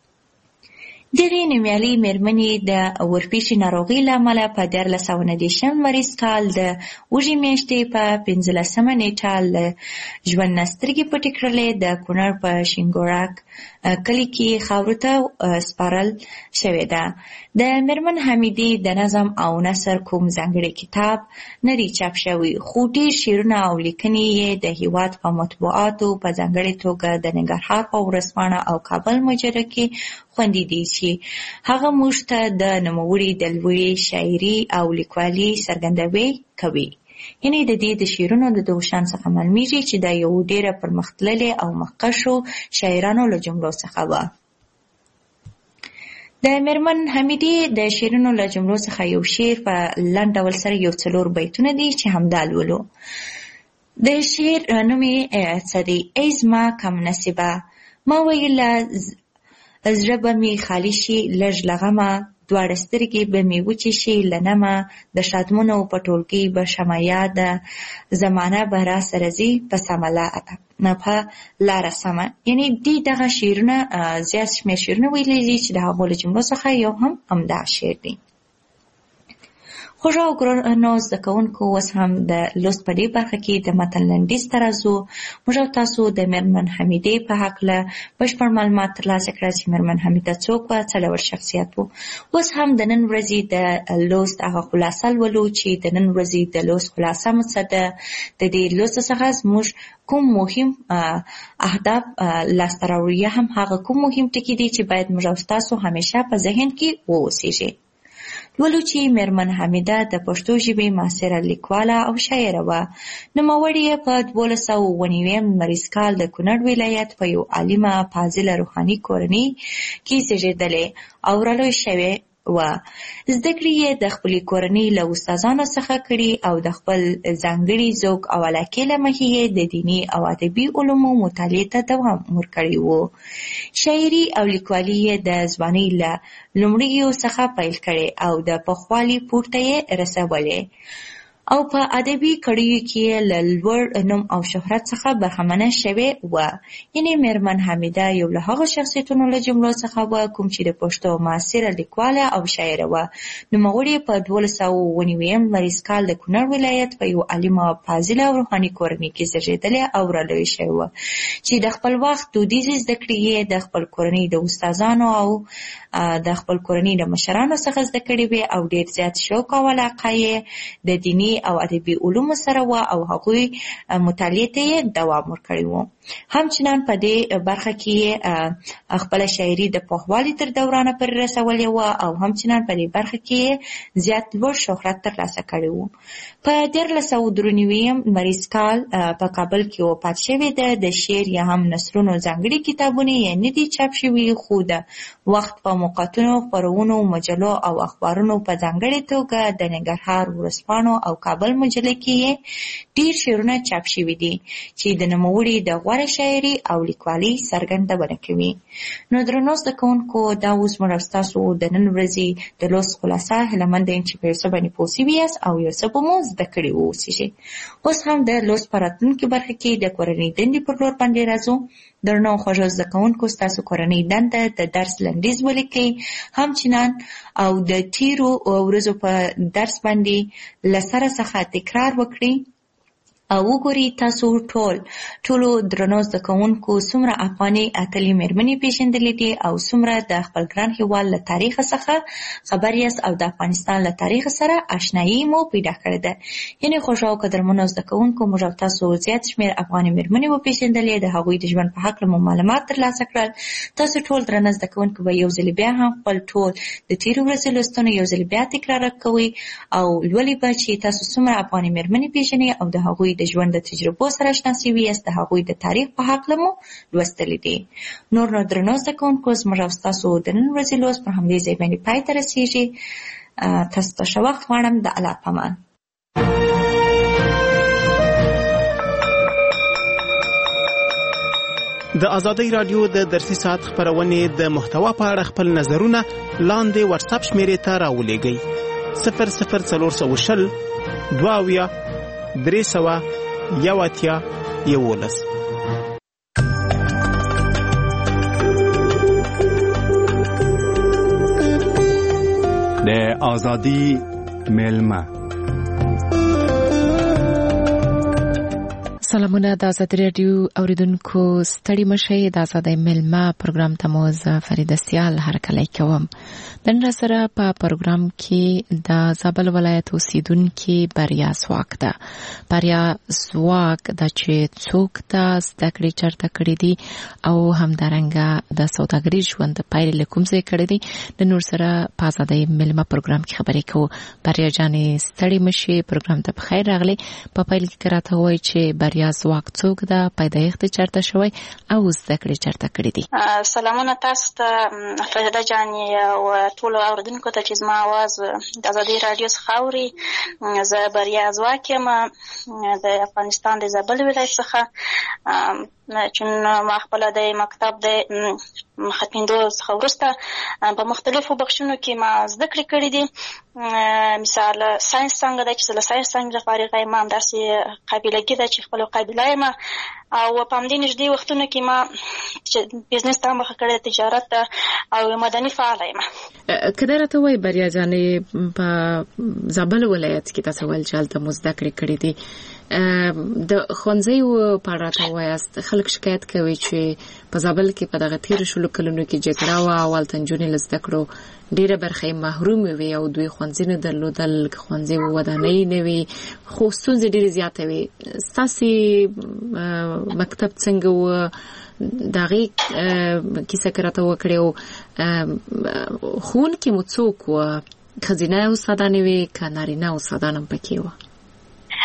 دغې نومیالۍ میرمنې د ورپېښې ناروغۍ له امله په 1919 لمریز کال د اوږې میاشتې په 15 نیټه له ژوند نه سترګې پټې کړلې. د کونړ په شینګوړک کلي کې خاورو ته سپارل شوې ده. د میرمن حمیدې د نظم او نثر کوم ځانګړی کتاب نه دی چاپ شوی، خو ډېر شعرونه او لیکنې یې د هېواد په مطبوعاتو په ځانګړې توګه د ننګرهار په ورځپاڼه او کابل مجله کې خوندي دي چې هغه موږ ته د نوموړي د لوړې شاعري او لیکوالي څرګندوي کوي. یعنې د دې د شعرونو د دغو شان څخه معلومیږي چې دا یو ډېره پرمختللې او مخکښو شاعرانو له جملو څخه وه. د میرمن حمیدې د شعرونو له جملو څخه یو شعر په لنډ ډول سره یو 4 بیتونه دي چې همدا لولو. د شعر نوم یې څه دی؟ ای زما کم نصیبه، ما ویله زړه به مې خالي شي لږ له غمه، دواړه سترګې به مې وچې شي له نمه، د شادمنو په ټولګۍ به شمه یاده، زمانه به را سره ځي په سمه لاره سمه. یعنې دې دغه شعرونه زیات شمېر شعرونه ویلي دي چې د هغو له جملو څخه یو هم همدا شعر دی. خوږو او ګرانو زده کوونکو، اوس هم د لوست په دې برخه کې د متن لنډیز ته راځو. موږ او تاسو د میرمن حمیدې په هکله بشپړ معلومات ترلاسه کړه چې میرمن حمیده څوک وه، څه ډول شخصیت و. اوس هم د نن ورځې د لوست هغه خلاصه لولو چې د نن ورځې د لوست خلاصه مو څه ده. د دې لوست څخه زموږ کوم مهم اهداف لاسته راوړو، یا هم هغه کوم مهم ټکي دي چې باید موږ او تاسو همیشه په ذهن کې واوسیږي. لولو چې میرمن حمیده د پښتو ژبې معاصره لیکواله او شاعره وه. نوموړې یې په 1209 لمریز کال د کونړ ولایت په یو عالمه فاضله روحاني کورنۍ کې زیږېدلې او رالوی شوې زده کړې یې د خپلې کورنۍ له استادانو څخه کړي او د خپل ځانګړي ذوق او علاقې له مخې یې د دیني او ادبي علومو مطالعې ته دوام ورکړی و. شاعري او لیکوالي یې د ځوانۍ له لومړیو څخه پیل کړي او د پخوالي پورته یې رسولې او په ادبي کړیو کې له لوړ نوم او شهرت څخه برخمنه شوې وه. یعنې میرمن حمیده یو له هغو شخصیتونو له جملو څخه وه کوم چې د پښتو معاصره لیکواله او شاعره وه. نوموړې په 1299 لمریز کال د کونړ ولایت په یو عالمه فاضله او روحاني کورنۍ کې زیږېدلې او رالویې شوې وه چې د خپل وخت دودیزې زده کړې یې د خپل کورنۍ د استادانو او د خپل کورنۍ د مشرانو څخه زده کړې وې او ډېر زیات شوق او علاقه یې د دیني او ادبي علومو سره وه او هغوی مطالعې ته یې دوام ورکړی و. همچنان په دې برخه کې خپله شاعري د پوخوالي تر دورانه پورې رسولې وه او همچنان په دې برخه کې زیات لوړ شهرت ترلاسه کړی و. په 1393 لمریز کال په کابل کې وفات شوې ده. د شعر یا هم نثرونو ځانګړي کتابونه یې نه دي چاپ شوي خو د وخت په موقعاتونو خپرونو مجلو او اخبارونو په ځانګړې توګه د ننګرهار ورځپاڼو او کابل مجله کې یې ډېر شعرونه چاپ شوي دي چې د نوموړي د غوره شاعري او لیکوالۍ څرګندونه کوي. نو درنو زده کوونکو دا اوس موږ ستاسو د نن ورځې د لوست خلاصه هیله مند یم چې په یو څه باندې پوه سوي یاست او یو څه به مو زده کړي واوسیږي. اوس هم د لوست په راتلونکي برخه کې د کورنۍ دندې پر لور باندې راځو. درنو خوږو زده کوونکو ستاسو کورنۍ دنده د درس لنډیز ولیکئ، همچنان او د تیرو ورځو په درس باندې له سره څخه تکرار وکړئ او وګورئ تاسو ټولو درنو زده کوونکو څومره افغاني اتلې مېرمنې پېژندلې دي او څومره د خپل ګران هېواد له تاریخ څخه خبر یاست او د افغانستان له تاریخ سره آشنایي مو پیدا کړې ده. یعنې خوږو او قدرمنو زده کوونکو موږ او تاسو زیات شمېر افغاني مېرمنې وپېژندلې، د هغوی د ژوند په هکله مو معلومات ترلاسه کړل. تاسو ټول درنه زده کوونکو به یو ځل بیا هم خپل ټول د تېرو ورځو لوستونه یو ځل بیا تکرار کوئ او لولئ به چې تاسو څومره افغاني مېرمنې پېژنئ او د هغوی د ژوند د تجربو سره آشنا سوي یاست، د هغوی د تاریخ په هکله مو لوستلي دي. نور نو درنو زده کوونکو زموږ او ستاسو د نن ورځې لوست پر همدې ځای باندې پای ته رسېږي. تاسو ته ښه وخت غواړم. د الله پامان. د آزادۍ راډیو د درسي ساعت خپرونې د محتوا په اړه خپل نظرونه لاندې واتساپ شمیرې ته راولېږئ 00420 22 311. د آزادۍ مېلمه. سلامونه د آزادۍ راډیو اوریدونکو، ستړي مشئ. د آزادۍ مېلمه پروګرام ته مو زه فریده سیال هرکلی کوم. نن را سره په پروګرام کې د زابل ولایت اوسیدونکي بریا ځواک ده. بریا ځواک د چې څوک ته زده کړې چېرته کړې دي او همدارنګه د سوداګرۍ ژوند د پایلې له کوم ځای کړی دی. د نور سره په آزادۍ مېلمه پروګرام کې خبرې کوو. بریا جانې ستړي مشئ، پروګرام ته په خیر راغلې. په پیل کې راته وایي چې بریا ځواک څوک ده، پیدایښت چېرته شوی او زده کړې چېرته کړې دي. سلامونه تاسو ته فریده جانې او ټولو اوریدونکو ته چې زما اواز د آزادۍ راډیو څخه اوري. زه بریا ځواک یم د افغانستان د زابل ولایت څخه، چې ما خپله د مکتب د ختمېدو څخه وروسته په مختلفو بخشونو کې ما زده کړې کړې دي. مثال ساینس څنګه ده چې زه له ساینس څنګه فارغه یم، همداسې قابلګي ده چې خپله قابله یم، او په همدې نږدې وختونو کې ما بزنس ته مخه کړې، تجارت ته او مدني فعاله یم. که دا راته وایي بریا جانې په زابل ولایت کې تاسو ویل چې هلته مو زده کړې کړې دي، د ښوونځیو په اړه راته ووایاست. خلک شکایت کوي چې په زابل کې په دغه تېرو شلو کلونو کې جګړه وه او هلته نجونې له زده کړو ډېره برخه یې محرومې وې او دوی ښوونځي نه درلودل، ښوونځي ودانۍ نه وې، خو ستونزې ډېرې زیاتې وې. ستاسې مکتب څنګه و؟ د هغې کیسه که راته وکړې او ښوونکي مو څوک وه؟ ښځینه استادانې وې که نارینه استادان هم پکې وه؟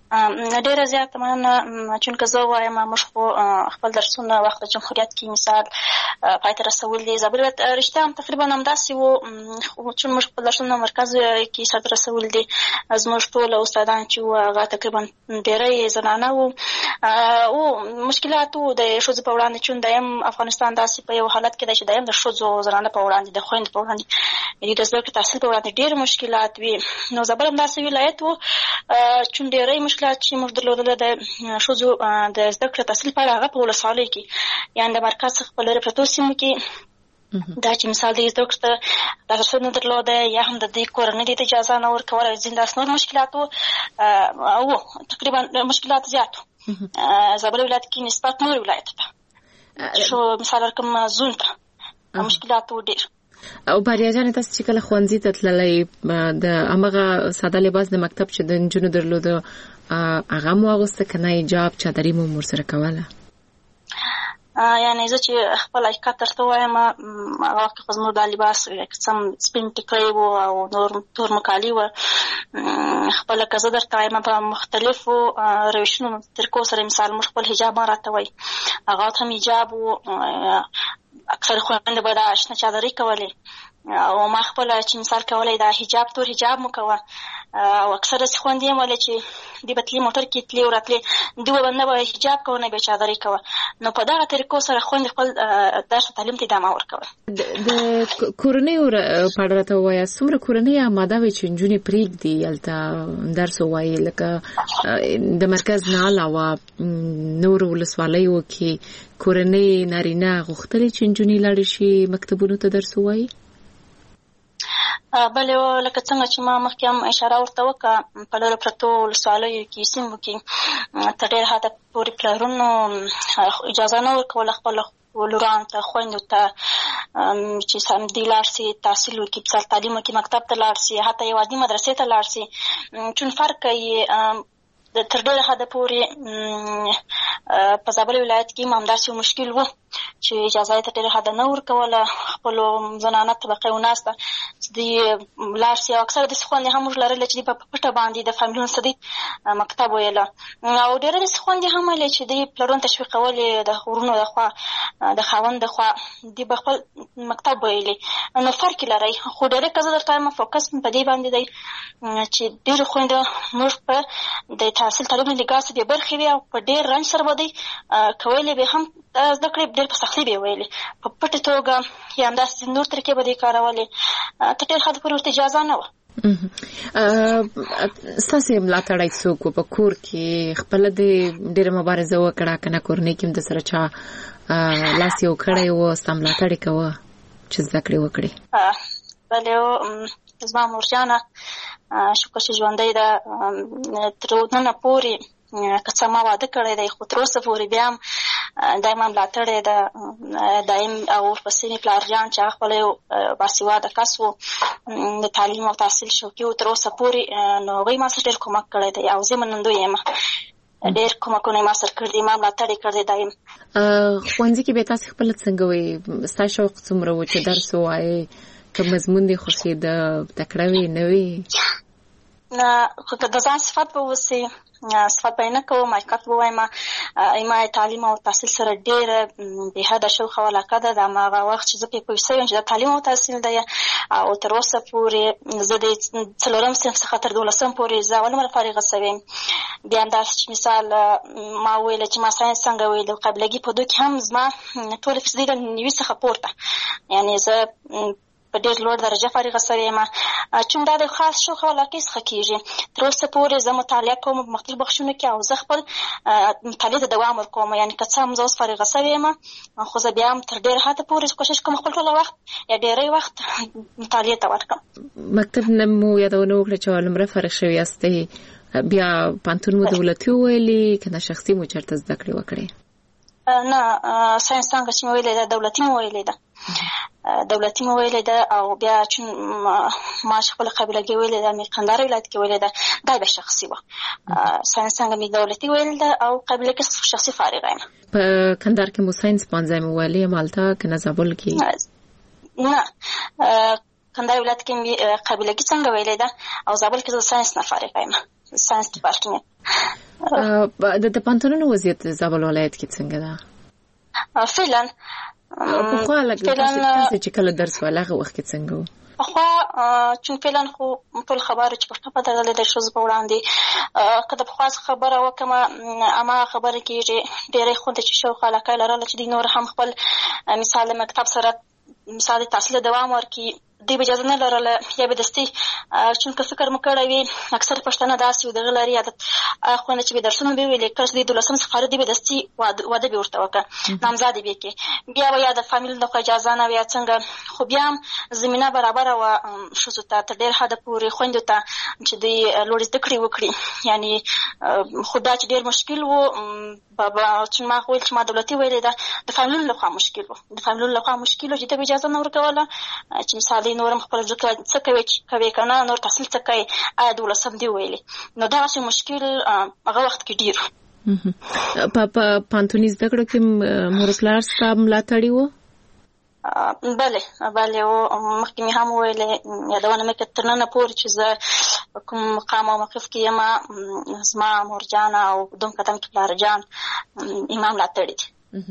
ډېره زیاته مننه. چونکه زه وایم موږ خو خپل درسونه وخت د جمهوریت کې مثال پای ته رسول دي. زابل ولایت رښتیا هم تقریبا همداسې وو، چون موږ خپل درسونه مرکز کې سرته رسول دي. زموږ ټول استادان چې وو هغه تقریبا ډېری زنانه وو. مشکلات وو د ښځو په وړاندې، چون دایم افغانستان داسې په یو حالت کې دی چې دایم د ښځو زنانه په وړاندې، د خویندو په وړاندې، د زده کړې تحصیل په وړاندې ډېر مشکلات وي. نو زابل همداسې ولایت وو، چون ډېری مشکلات چې موږ درلودل د ښځو د زده کړې تحصیل په اړه هغه په ولسوالیو کې، یعنې د مرکز څخه په لرې پرتو سیمو کې دا چې مثال د زده کړې ته لاسرسی نه درلوده، یا هم د دوی کورنۍ ته اجازه نه ورکوله، ځینې داسې نور مشکلات وو. تقریبا مشکلات زیات وو. زابل ولایت کې نسبت نور ولایت ته مثال ورکړم زون ته مشکلات وو ډېر. او باریا جانې تاسو چې کله ښوونځي ته تللی د همغه ساده لباس د مکتب چې د نجونو درلوده هغه مو اغوسته که نه حجاب چادري مو ورسره کوله؟ یعنې زه چې خپل حقیقت درته ووایم هغه وخت کې خو زموږ دا لباس قسم سپین ټیکری وو او نور تور مکالي وه. خپله که زه درته وایم په مختلفو روشونو طریقو سره مثال موږ خپل حجاب ما راته وایي هغه هم حجاب وو. اکثر خویندې به دا شنه چادري کولې او ما خپله چې مثال کولی دا حجاب تور حجاب مو کوه. او اکثر داسې خویندې هم ویلې چې دوی به تلې موټر کې تلې ورتلې، دوی به نه به حجاب کوه نه به چادري کوه. نو په دغه طریقو سره خویندې خپل درس او تعلیم ته ادامه ورکوله. د کورنیو په اړه راته ووایه، څومره کورنۍ اماده وي چې نجونې پرېږدي هلته درس ووایي؟ لکه د مرکز نه علاوه نورو ولسوالیو کې کورنۍ نارینه غوښتلې چې نجونې لاړې شي مکتبونو ته درس ووایي؟ بلې لکه څنګه چې ما مخکې هم اشاره ورته وکړه، په لرو پرتو ولسوالیو کې سیمو کې تر ډېر حده پورې پلرونو اجازه نه ورکوله خپلو لورانو ته خویندو ته چې دوی لاړ شي تحصیل وکړي، مثال تعلیم وکړي، مکتب ته لاړ شي، حتی یو عادي مدرسې ته لاړ شي. چون فرق کوي تر ډېره حده پورې په زابل ولایت کې هم همداسې مشکل و چې اجازه یې تر ډېره حده نه ورکوله خپلو زنانه طبقې وناسته چې دوی لاړ شي. او اکثره داسې خویندې هم موږ لرلې چې دوی په پټه باندې د فامیلونو څخه دوی مکتب ویله، او ډېرې داسې خویندې هم ویلې چې دوی پلرونو تشویقولې د ورونو د خوا د خاوند د خوا دوی به خپل مکتب ویلې. نو فرق یې لري، خو ډېری که زه درته وایم فوکس په دې باندې دی چې ډېرې خویندې موږ په د تحصیل تعلیم لګا څخه بې برخې وي او په ډېر رنج سره به دوی کولی به هم زده کړې ډېر په سختۍ به یې ویلې، په پټې توګه یا همداسې نور طریقې به دوی کارولې. تر ډېر حده پورې ورته اجازه نه وه. ستاسې ملاتړی څوک و په کور کې؟ خپله د ډېره مبارزه وکړه که نه کورنۍ کې هم د سره چا لاس یو کړی و ستا ملاتړ یې کوه چې زده کړې وکړې؟ بلې زما مورجانه شکر چې ژوندۍ ده تر ننه پورې که څه ما واده کړی دی، خو تر اوسه پورې بیا هم دایم ملاتړ یې ده دایم. او ورپسې مې پلار جان چې هغه خپله یو باسواده کس و د تعلیم او تحصیل شوقي و تر اوسه پورې، نو هغوی ما سره ډېر کومک کړی دی او زه منندوی یم. ډېر کومکونه یې ما سره کړي دي، ما ملاتړ یې کړی دایم. ښوونځي کې بیا تاسې خپله څنګه وې؟ ستا شوق څومره و چې درس ووایې؟ که مضمون دې خوښېده تکړه وې نه وې؟ خو که د ځان صفت به اوسي صفت به یې نه کوم، حقیقت به ووایم ما تعلیم او تحصیل سره ډېره بېحده شوق او علاقه ده. د هماغه وخت چې زه پرې پوه شوې یم چې دا تعلیم او تحصیل دی او تر اوسه پورې زه د 4م صنف څخه تر 12م پورې زه اول عمره فارغه شوې یم. بیا همداسې چې مثال ما وویله چې ما ساینس څنګه ویل قابلګي په دو کې هم زما ټوله فیصدي د 90 څخه پورته، یعنې زه په ډېر لوړ درجه فارغه شوې یم. چون دا د خاص شوق او علاقې څخه کېږي. تر اوسه پورې زه مطالعه کوم په مختلفو بخشونو کې او زه خپل مطالعې ته دوام ورکوم. یعنې که څه هم زه اوس فارغه شوې یم خو زه بیا هم تر ډېر حده پورې کوشش کوم خپل ټوله وخت یا ډېری وخت مطالعې ته ورکړم. مکتب نه مو یادونه وکړه چې اول عمره فارغ شوې یاستئ، بیا پوهنتون مو دولتي وویلې که نه شخصي مو چېرته زده کړې وکړې؟ نه ساینس څانګه چې مې ویلې ده دولتي مې ویلې ده دولتي مې ویلې ده او بیا چون ما چې خپله قابلګي ویلې ده مې کندهار ولایت کې ویلې ده دا به شخصي وه. ساینس څانګه مې دولتي ویلې ده او قابلګي شخصي فارغه یم. په کندهار کې مو ساینس پوهنځی مو ویلی یم هلته که نه زابل کې؟ نه کندهار ولایت کې مې قابلګي څنګه ویلې ده او زابل کې زه ساینس نه فارغه یم. ساينس ډپارټمنټ. د پانتونونو وضعیت زابل ولایت کې څنګه ده؟ فعلا په خو لګي چې کله درس ولا هغه وخت څنګه و؟ خو چې فعلا خو ټول خبره چې په خپل دغه د شوز په وړاندې کله په خاص خبره وکما اما خبره کې ډېرې خوند چې شو خلک لرل چې د نور هم خپل مثال مکتب سره مثال تحصیل دوام ورکړي دی به اجازه نه لرله یا به دستي چونکه فکر مو کړی وي اکثر پښتانه داسې وي دغه لري عادت خوند چې به درسونه به ویلې کله د 12 څخه دی به دستي واده به ورته وکړه نامزادي به کې بیا به یا د فامیل د اجازه نه وي څنګه خو بیا زمينه برابر او شوزو ته ډېر حد پورې خوند ته چې د لوړ زده کړې وکړي یعنی خدا چې ډېر مشکل وو بابا چې ما خو چې ما دولتي ویلې ده د فامیل له خوا مشکل وو د فامیل له خوا مشکل چې د اجازه نه ورکوله چې مثال نورم خپل ځکه څه کوي کنه نور تحصیل څه کوي د ولسم دی ویلي نو دا څه مشکل هغه وخت کې ډیر په پانتونی زده کړو کې مور پلار ستا ملاتړي وو؟ بله او مخکې مې هم ویلې یادونه مې کړه تر نن پورې چې زه کوم مقام او موقف کې یم زما مور جان او دوم قدم کې پلار جان امام ملاتړي دي.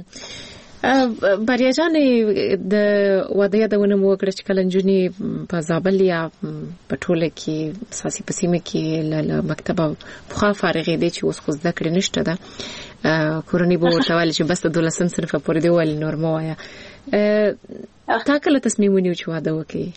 بریا جان د واده یادونه مو وکړه چې کله نجونې په زابل یا په ټوله کې اساسي په سیمه کې له مکتبه پخوا فارغې دي چې اوس خو زده کړې نشته ده کورنۍ به ورته ویل چې بس د 12 صنف پورې دی ولې نور مو وایه تا کله تصمیم ونیو چې واده وکړې؟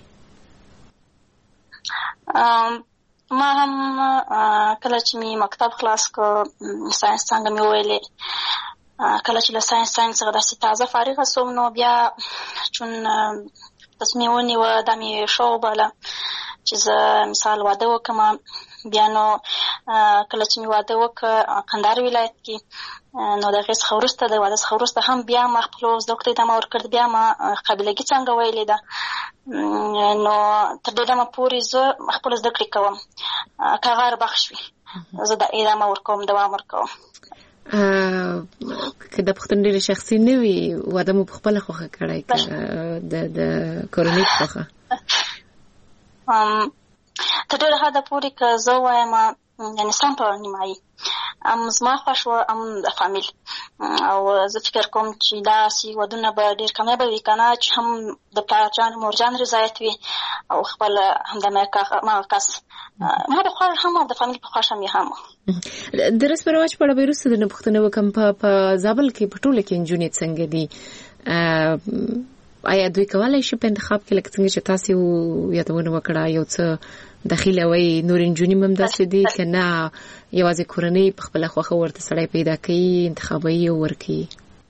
ما هم کله چې مې مکتب خلاص کړ ساينس څنګه مې ویلې کله چې له ساينس څخه داسې تازه فارغه شوم نو بیا چون تصمیم ونیو دا مې شو بله چې زه مثال واده وکړم بیا نو کله چې مې واده وکړ کندهار ولایت کې نو د هغې څخه وروسته د واده څخه وروسته هم بیا ما خپلو زده کړو ادامه ورکړه بیا ما قابلګي څنګه ویلې ده نو تر دې دمه پورې زه خپله زده کړې کوم که هغه بخش وي زه د ادامه ورکوم دوام ورکوم. که د پښتون ډېر شخصي نه وي واده مو په خپله خوښه کړی که د کورنۍ په خوښه؟ تر ډېره حده پورې که زه وایم یعنې سم په نیمایي زما خوښ وه د فامیل او زه فکر کوم چې داسې ودونه به ډېر کامیابه وي که نه چې هم د پلار جان مور جان رضایت وي او خپل همدمه کس ما د خوښ هم او د فامیل په خوښ هم یې هم د رسم رواج په اړه به وروسته درنه پوښتنه وکړم په زابل کې په ټوله کې نجونې څنګه دي آیا دوی کولی شي په انتخاب کې لکه څنګه چې تاسې یادونه وکړه یو څه دخیله وی نور نجونې هم داسې دي که نه یوازې کورنۍ په خپله خوښه ورته سړی پیدا کوي انتخابوي او ورکوي؟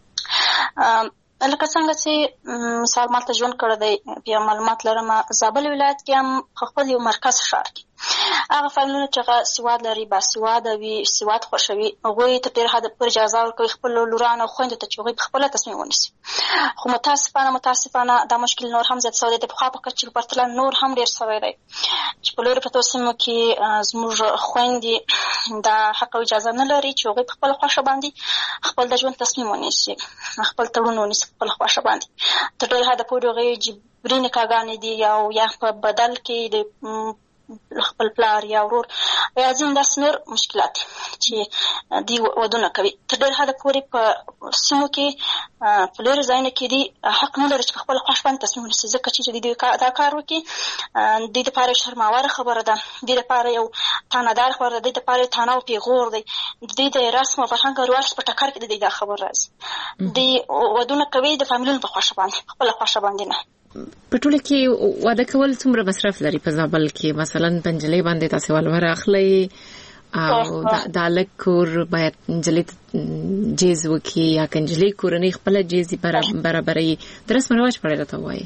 لکه څنګه چې مثال مالته ژوند کړی دی بیا معلومات لرم زابل ولایت کې هم خپل یو مرکز ښار کې هغه فامیلونه چې هغه سواد لري باسواده وي سواد خوښوي هغوی ته ډېر حد پورې اجازه ورکوي خپلو لورانو او خویندو ته چې هغوی پخپله تصمیم ونیسي خو متاسفانه دا مشکل نور هم زیات شوی دی د پخوا په کچې په پرتله نور هم ډېر شوی دی چې په لورې پرتو سیمو کې زموږ خویندې دا حق او اجازه نه لري چې هغوی پخپله خوښه باندې خپل د ژوند تصمیم ونیسي خپل تړون ونیسي خپله خوښه باندې تر ډېر حده پورې هغوی جبري نکاحګانې دي او یا په بدل کې د خپل پلار یا ورور یا ځینې داسې نور مشکلات چې دوی ودونه کوي تر ډېر حده پورې په سیمو کې په لرې ځایونو کې دوی حق نه لري چې په خپله خوښ باندې تصمیم ونیسي ځکه چې دوی دا کار وکړي دوی دپاره یو شرماوره خبره ده دوی دپاره یو تانهدار خبره ده دوی دپاره یو تانه او پیغور دی دوی د رسم او فرهنګ او رواج په ټکر کې د دوی دا خبر راځي دوی ودونه کوي د فامیلونو په خوښه باندې په خپله خوښه باندې نه. په ټوله کې واده کول څومره مصرف لري په زابل کې مثلا په نجلۍ باندې تاسې ولور اخلئ او د هلک کور باید نجلۍ ته جیز وکړي یا که نجلۍ کورنۍ خپله جیز برابروي د رسم رواج په اړه راته ووایي.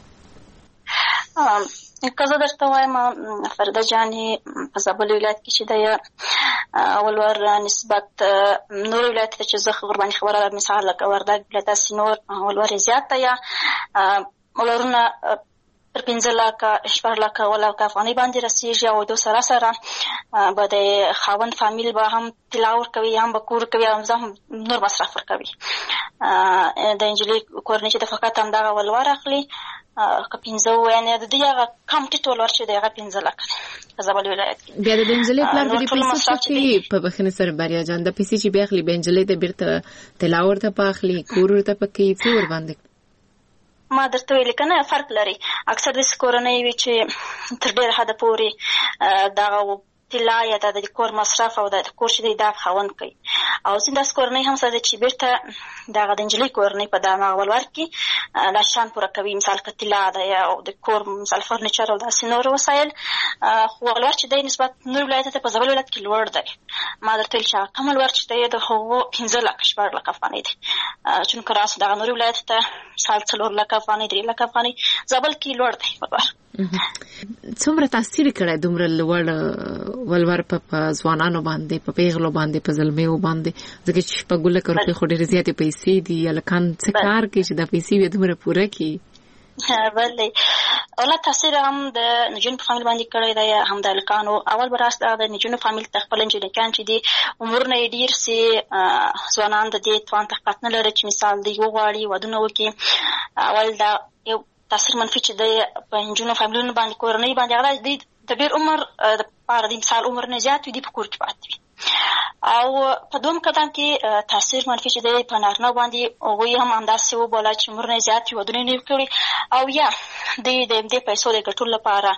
که زه درته وایم فرده جانې په زابل ولایت کې چې دی ولور نسبت نور ولایت ته چې زه ورباندې خبره مثال لکه وردګ ولایت داسې نور ولور یې زیات دی یا ولورونه تر 15 لکه 14 لکه ولکه افغانۍ باندې رسېږي او دو سره به د خاوند فامیل به هم طلا ورکوي هم به کور کوي هم نور مصرف ورکوي د نجلۍ کورنۍ چې د فقط همدغه ولور اخلي که 15 یعنې د دې هغه کم ټیټ ولور چې دی هغه 15 لکه دی په زابل ولایت کې. بیا د نجلۍ پلار د پیسې په بخښنې سره بریا جان د پیسې چې بیا اخلي بیا نجلۍ د بیرته طلا ورته په اخلي کور ورته پکې څه ور باندې ما درته ویلي که نه فرق لري. اکثر داسې کورنۍ وي چې تر ډېره حده پورې دغه طلا یا د کور مصرف او د کور چې دی دا خاوند کوي او ځینې داسې کورنۍ هم شته چې بیرته دغه د نجلۍ کورنۍ په دغه ولور کې دا شیان پوره کوي. مثال که طلا ده یا د کور مثال فرنیچر او داسې نور وسایل، خو ولور چې دی نسبت نور ولایت ته په زابل ولایت کې لوړ دی. ما درته ویل چې کم ولور چې دی د هغو 15 لکه 14 لکه افغانۍ دی، چونکه راسه دغه نور ولایت ته مثال 4 لکه افغانۍ 3 لکه افغانۍ زابل کې لوړ دی ولور. څومره تاثیر کړی دومره لوړ ولور په ځوانانو باندې په پیغلو باندې په زلمیو باندې ځکه چې په ګوله کې روپۍ خو ډېرې زیاتې پیسې دي هلکان څه کار کوي چې دا پیسې یې دومره پوره کړي؟ بله اوله تاثیر هم د نجونو په فامیل باندې کړی دی هم د هلکانو. اول به راست د نجونو فامیل ته خپل نجونکیان چې دي عمرونه یې ډېر سي ځوانان د دې توان طاقت نه لري چې مثال دوی وغواړي ودونه وکړي. اول دا یو تاثیر منفي چې دی په نجونو فامیلونو باندې کورنۍ باندې هغه دوی د ډېر عمر دپاره د مثال عمر نه زیات وي دوی په کور کې پاتې وي. او په دوم قدم کې تاثیر منفي چې دی په نارینهو باندې هغوی هم همداسې وبوله چې عمر نه زیات وي ودونه یې نه وي کړي او یا دوی د همدې پیسو د ګټلو لپاره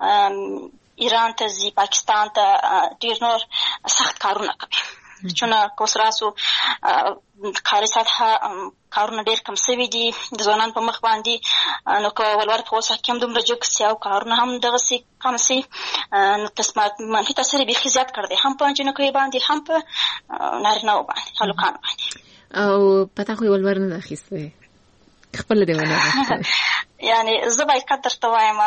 ایران ته ځي، پاکستان ته ډېر نور سخت کارونه کوي. چونه که اوس راسو کاري سطحه کارونه ډېر کم سوي دي د ځوانانو په مخ باندې، نو که ولور په اوسه کې هم دومره جګ سي او کارونه هم دغسې کم سي نو منفي تاثیر یې بیخي زیات کړی دی هم په نجونکیو باندې هم په نارینهو باندې هلکانو باندې. او پته خو یې ولور نه ده اخیستی خپله دې ونه اخیستی؟ یعنې زه به حقیقت درته وایم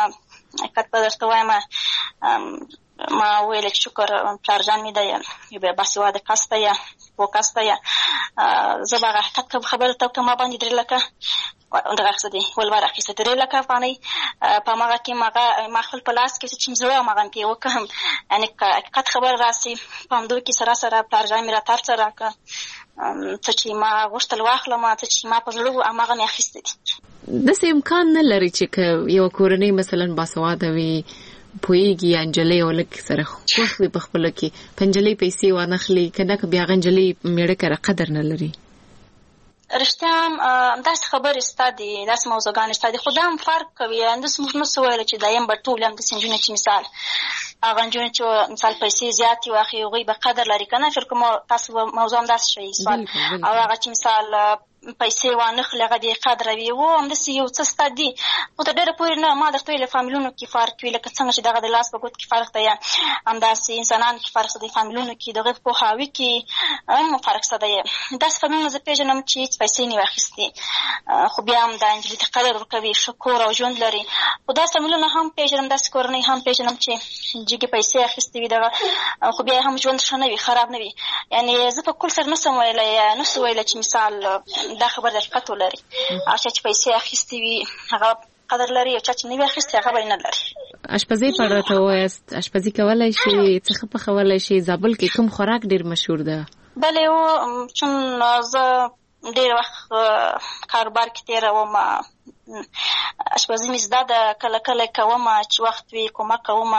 ما ویل چې شکر پلار جان مې دی یو باسواده کس دی یا پوه کس دی زه به هغه حقیقت خبره ته وکړم ما باندې 3 لکه دغه اخیستی دی ولور اخیستی 3 لکه افغانۍ په هماغه کې ما خپل په لاس کې څه چې مې زړه هماغه مې پرې وکړم. یعنې که حقیقت خبره راسي په همدغو کې سره پلار جان مې راته هر څه راکړه څه چې ما غوښتل واخلم څه چې ما په زړه وو هماغه مې اخیستی دي. داسې امکان نه لري چې که یوه کورنۍ مثلا باسواده وي پوهېږي یا نجلۍ او هلک سره خوښ وي په خپله کې په نجلۍ پیسې وانخلي که نه که بیا هغه نجلۍ مېړه کره قدر نه لري؟ رښتیا هم داسې خبرې شته دي، داسې موضوعګانې شته دي، خو دا هم فرق کوي. همداسې موږ نشو ویلی چې دایم به ټول همداسې نجونې چې مثال هغه نجونې چې مثال پیسې زیاتې واخلي هغوی به قدر لري که نه. فکر کوم تاسو موضوع همداسې شوي سوال او هغه چې مثال پیسې وانخلي هغه بې قدره وي و همداسې یو څه شته دي خو تر ډېره پورې نه. ما درته ویلې فامیلونو کې فرق وي لکه څنګه چې دغه د لاس په ګوت کې فرق دی یا همداسې انسانانو کې فرق شته دی، فامیلونو کې د هغوی په پوهاوي کې هم فرق شته دی. داسې فامیلونه زه پېژنم چې هېڅ پیسې نه وي اخیستې خو بیا هم دا نجلۍ ته قدر ورکوي، ښه کور او ژوند لري. خو داسې فامیلونه هم پېژنم، داسې کورنۍ هم پېژنم چې جګې پیسې اخیستې وي دغه خو بیا هم ژوند ښه نه وي، خراب نه وي. یعنې زه په کل سره نشم ویلی چې مثال دا خبر د حقیقت ولري. هغه چا چې پیسې اخیستې وي هغه قدر لري او چا چې نه وي اخیستې هغه به یې نه لري. اشپزۍ په اړه راته ووایاست، اشپزي کولی شي؟ څه ښه پخولی شي؟ زابل کې کوم خوراک ډېر مشهور ده؟ بلې چون زه ډېر وخت کاروبار کې تېروم، اشپزي مې زده ده، کله کله کوم چې وخت وي کومک کوم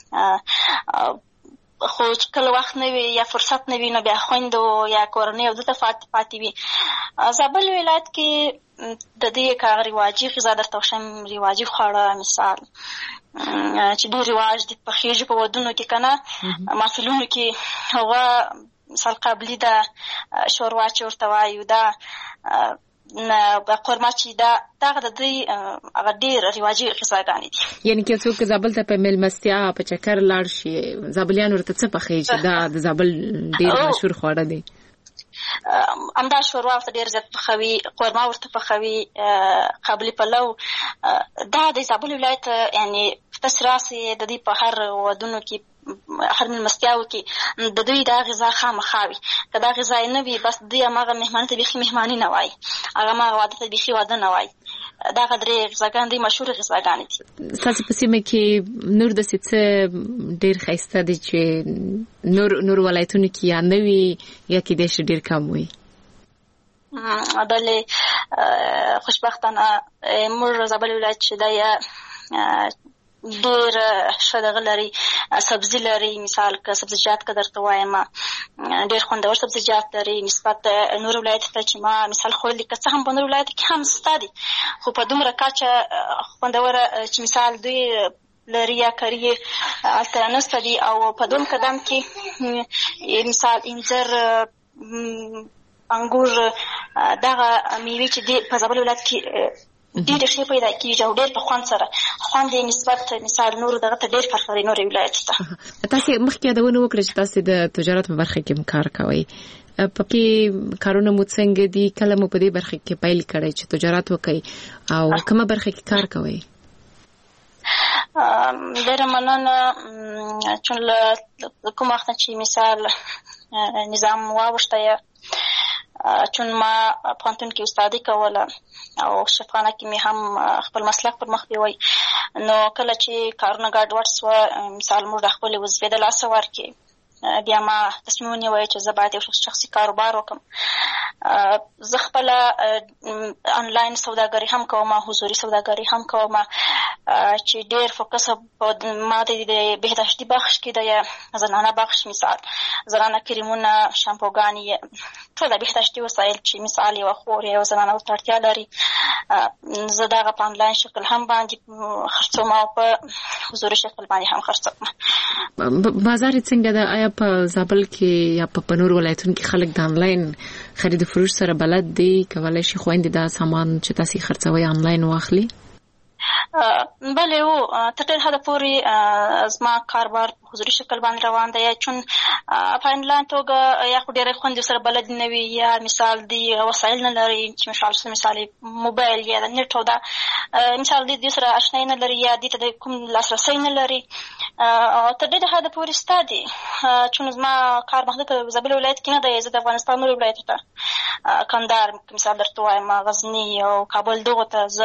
خو چې کله وخت نه وي یا فرصت نه وي نو بیا خویندو یا کورنیو دلته پاتې وي. زابل ولایت کې د دې که هغه رواجي غذا درته وښیم، رواجي خواړه مثال چې ډېر رواج دي پخېږي په ودونو کې که نه محفلونو کې هغه مثال قابلي ده، شوروا چې ورته وایو ده، قورمه چې دغه د دوی هغه ډېر رواجي غذاګانې دي. یعنې که څوک زابل ته په میلمستیا په چکر لاړ شي زابلیان ورته څه پخوي چې دا د زابل ډېر مشهور خواړه دی؟ همدا شوروا ورته ډېر زیات پخوي، قورمه ورته پخوي، قابلي پلو. دا د زابل ولایت یعنې تاسې راسئ د دوی په هر ودونو کې هر مېلمستیاو کې د دوی دا غذا خامخا وي. که دا غذا یې نه وي بس دوی هماغه مهماني ته بیخي مهماني نه وایي، هغه هماغه واده ته بیخي واده نه وایي. دغه 3 غذاګانې دوی مشهورې غذاګانې دي. ستاسې په سیمه کې نور داسې څه ډېر ښایسته دي چې نور ولایتونو کې یا نه وي یا کېدای شي ډېر کم وي؟ بلې خوشبختانه موږ زابل ولایت چې دی ډېر ښه دغه لري، سبزي لري. مثال که سبزیجات که درته وایم ډېر خوندور سبزیجات لري نسبت نور ولایت ته چې ما مثال خوړلي، که څه هم په نور ولایت کې هم شته دي خو په دومره کچه خوندوره چې مثال دوی لري یا کری هلته نشته دي. او په دوم قدم کې مثال انځر، انګور، دغه میوې چې دي په زابل ولایت کې ډېر ښه پیدا کېږي او ډېر په خوند سره خوند یې نسبت مثال نور دغه ته ډېر فرق لري نور ولایت ته. تاسې مخکې یادونه وکړه چې تاسې د تجارت په برخه کې کار کوئ، په کې کارونه مو څنګه دي؟ کله مو په دې برخه کې پیل کړی چې تجارت وکړئ او کومه برخه کې کار کوئ؟ ډېره مننه. چون له کوم وخت چې مثال نظام واوښتی، چون ما پوهنتون کې استادي کوله او شفاخانه کې مې هم خپل مسلک پر مخ بیوی، نو کله چې کارونه ګډوډ سوه مثال موږ د خپلې وظیفې د لاسه ورکړې، بیا ما تصمیم ونیوی چې زه باید یو شخصي کاروبار وکړم. زه خپله آنلاین سوداګري هم کوم، حضوري سوداګري هم کوم چې ډېر فوکس ما د بهداشتي بخش کې دی، زنانه بخش مثال زنانه کریمونه، شامپوګانې، ټول د بهداشتي وسایل چې مثال یوه خور یا یوه زنانه ورته اړتیا لري، زه دغه په آنلاین شکل هم باندې خرڅوم او په حضوري شکل باندې هم خرڅوم. بازار څنګه ده؟ آیا په زابل کې یا په نور ولایتونو کې خلک د آنلاین خرید فروش سره بلد دي؟ کولای شي خویندې دا سامان چې تاسې خرڅوئ آنلاین واخلي؟ بله و تر ډېر حده پورې زما کاروبار په حضوري شکل باندې روان دی، چون په آنلاین توګه یا خو ډېری خویندې سره بلد نه وي یا مثال دی وسایل نه لري چې مثال موبایل یا د نېټ او دا مثال دوی سره اشنایي نه لري یا دوی ته د کوم لاسرسی نه لري. تر ډېره حده پورې شته دي، چون زما کار محدود په زابل ولایت کې نه دی، زه د افغانستان نورو ولایتو ته کندهار مثال درته وایم، غزني او کابل دغو ته زه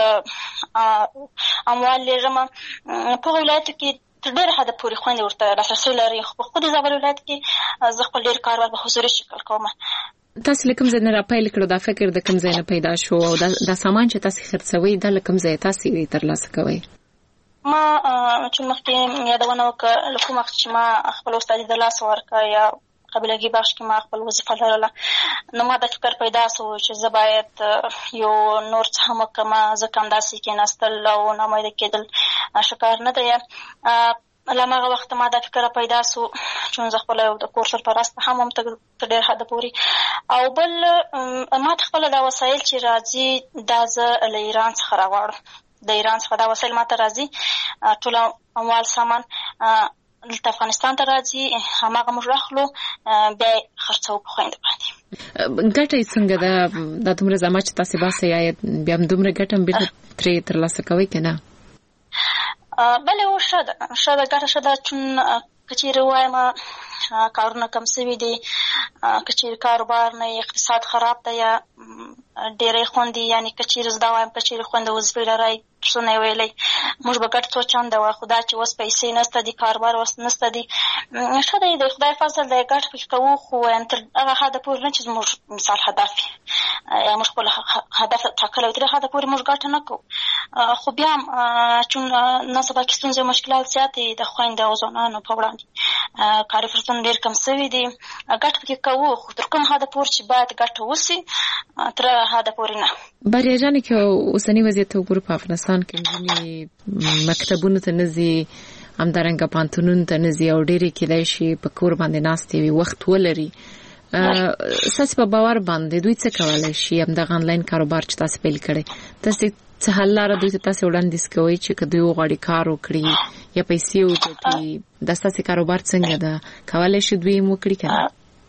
اموال لېږم. په ولایتو کې تر ډېره حده پورې خویندې ورته لاسرسی لري، خو په خود زابل ولایت کې زه خپل ډېر کاروبار په حضوري شکل کوم. تاسې له کوم ځای نه راپیل کړو؟ دا فکر د کوم ځای نه پیدا شو او دا سامان چې تاسې خرڅوئ دا له کوم ځای تاسې ترلاسه کوئ؟ ما چون مخکې یادونه وکړه له کوم وخت چې ما خپل استادي د لاسه ورکړه یا قبیلګي بخش کې ما خپل وظیفه لرله، نو ما د فکر پیدا سو چې زه باید یو نور څه هم وکړم، ځکه همداسې کېناستل او ناامیده کېدل ښه کار نه دی. له هماغه وخته ما دا فکر پیدا سو چون زه خپله د کور سرپرسته هم تر ډېر حده پورې، او بل ما ته خپله دا وسایل چې راځي دا زه له ایران څخه راغواړم. د ایران څخه دا وسایل ما ته راځي، ټول اموال سامان دلته افغانستان ته راځي، هماغه موږ راخلو بیا یې خرڅوو په خویندو باندې. ګټه یې څنګه ده؟ دا دومره زحمت چې تاسې باسئ آیا بیا هم دومره ګټه هم بېرته ترې ترلاسه کوئ که نه؟ بله و ښه ده ګټه ښه ده، چون که چېرې ووایم کارونه کم سوي دي، که چېرې کاروبار نه اقتصاد خراب ده یا ډېری خوندې یعنې که چېرې زه دا وایم که چېرې خویندې وظیفې لرئ څه نه یې ویلی موږ به ګډ څو چنده وه، خو دا چې اوس پیسې نشته دي، کاروبار اوس نشته دي، ښه دی د خدای فضل دی ګډ پکې کوو، خو تر هغه حده پورې نه چې زموږ مثال هدف یا موږ خپل هدف ټاکلی تر حده پورې موږ ګټه نه کوو. خو بیا هم چون نن سبا کې ستونزې او مشکلات زیات دي د خویندو او ځوانانو په وړاندې، کاري فرصتونه ډېر کم سوي دي، ګټه پکې کوو خو تر کوم حده پورې چې باید ګټه وسي تر حده پورې نه. بریاجانې که اوسني وضعیت ته وګورو په افغانستان کې نجونې مکتبونو ته نه ځي، همدارنګه پوهنتونونو ته نه ځي او ډېرې کیدای شي په کور باندې ناستې وي، وخت ولري. ستاسې په باور باندې دوی څه کولی شي؟ همدغه آنلاین کاروبار چې تاسې پیل کړی، تاسې څه حل لاره دوی ته تاسې وړاندیز کوئ چې که دوی وغواړي کار وکړي یا پیسې وګټي، دا ستاسې کاروبار څنګه ده؟ کولی شي دوی یې وکړي که نه؟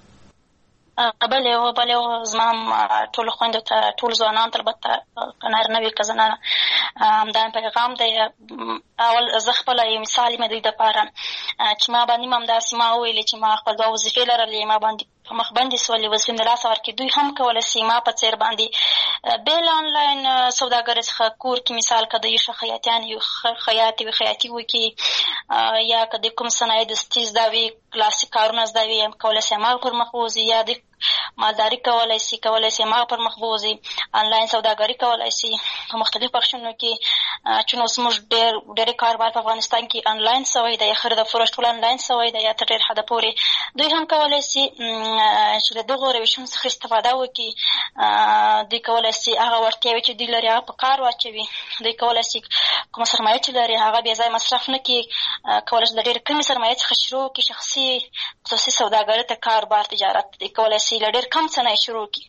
بله زما هم ټولو خویندو ته ټولو ځوانانو ته البته که نارینه وي که زنانه همدا پیغام دی. اول زه خپله یو مثال یم دوی دپاره چې ما باندې هم همداسې ما وویلې چې ما خپل دوه وظیفې لرلې، ما باندې په مخ باندې سولې وظیفې مې د لاسه ورکړې، دوی هم کولی شي ما په څېر باندې بېل آنلاین سوداګرۍ څخه کور کې مثال که دوی ښه خیاطي وکړي یا که د کوم صنایع دستي زده وي، کلاسیک کارونه زده وي، کولی شي هماغه پر مخ ووځي، یا دوی مالداري کولای سي هغه پر مخ بوځي، انلاین سوداګري کولای سي په مختلفو بخشونو کې چې نو زموږ ډېرې کاروبار په افغانستان کې انلاین سوی دی، خرید او فروش ټول انلاین سوی دی یا تر ډېر حده پورې. دوی هم کولای سي چې له دغو روشونو څخه استفاده وکړي. دوی کولای سي هغه وړتیاوې چې دوی لري هغه په کار واچوي. دوی کولای سي کومه سرمایه چې لري هغه بې ځایه مصرف نه کړي، کولای سي له ډېرې کمې سرمایې څخه شروع کړي، شخصي خصوصي سوداګري ته کاروبار تجارت. دوی کولای سي له ډېر کم څه نه شروع کړي.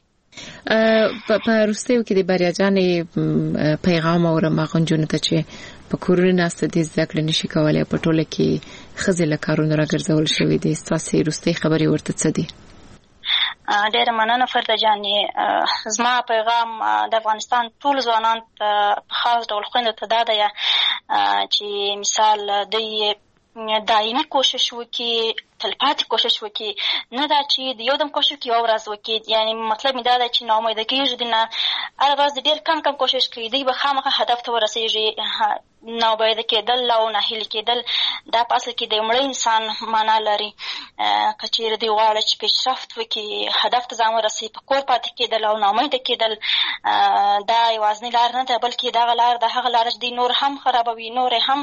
په وروستیو کې د بریا جانې پیغام اورم هغه نجونو ته چې په کورونو ناسته دي زده کړې نشي کولی، په ټوله کې ښځې له کارونو راګرځول شوي دي. ستاسې وروستۍ خبرې ورته څه دي؟ ډېره مننه فرده جانې. زما پیغام د افغانستان ټول ځوانانو ته په خاص ډول خویندو ته دا دی چې مثال دوی دایمي کوشش وکړي، تلپاتې کوشش وکړي، نه دا چې د یو دم کوشش وکړي یوه ورځ وکړي. یعنې مطلب مې دا دی چې ناامیده کېږي نه، هره ورځ ډېر کم کوشش کوي، دوی به خامخا هدف ته ورسېږي. ناامیده کېدل او ناهیلي کېدل دا په اصل کې د مړه انسان معنا لري. که چېرې دوی غواړي چې پیشرفت وکړي، هدف ته ځان ورسوي، په کور پاتې کېدل او ناامیده کېدل دا یوازینۍ لار نه ده، بلکې دغه لار د هغه لاره چې دوی نور هم خرابوي، نور هم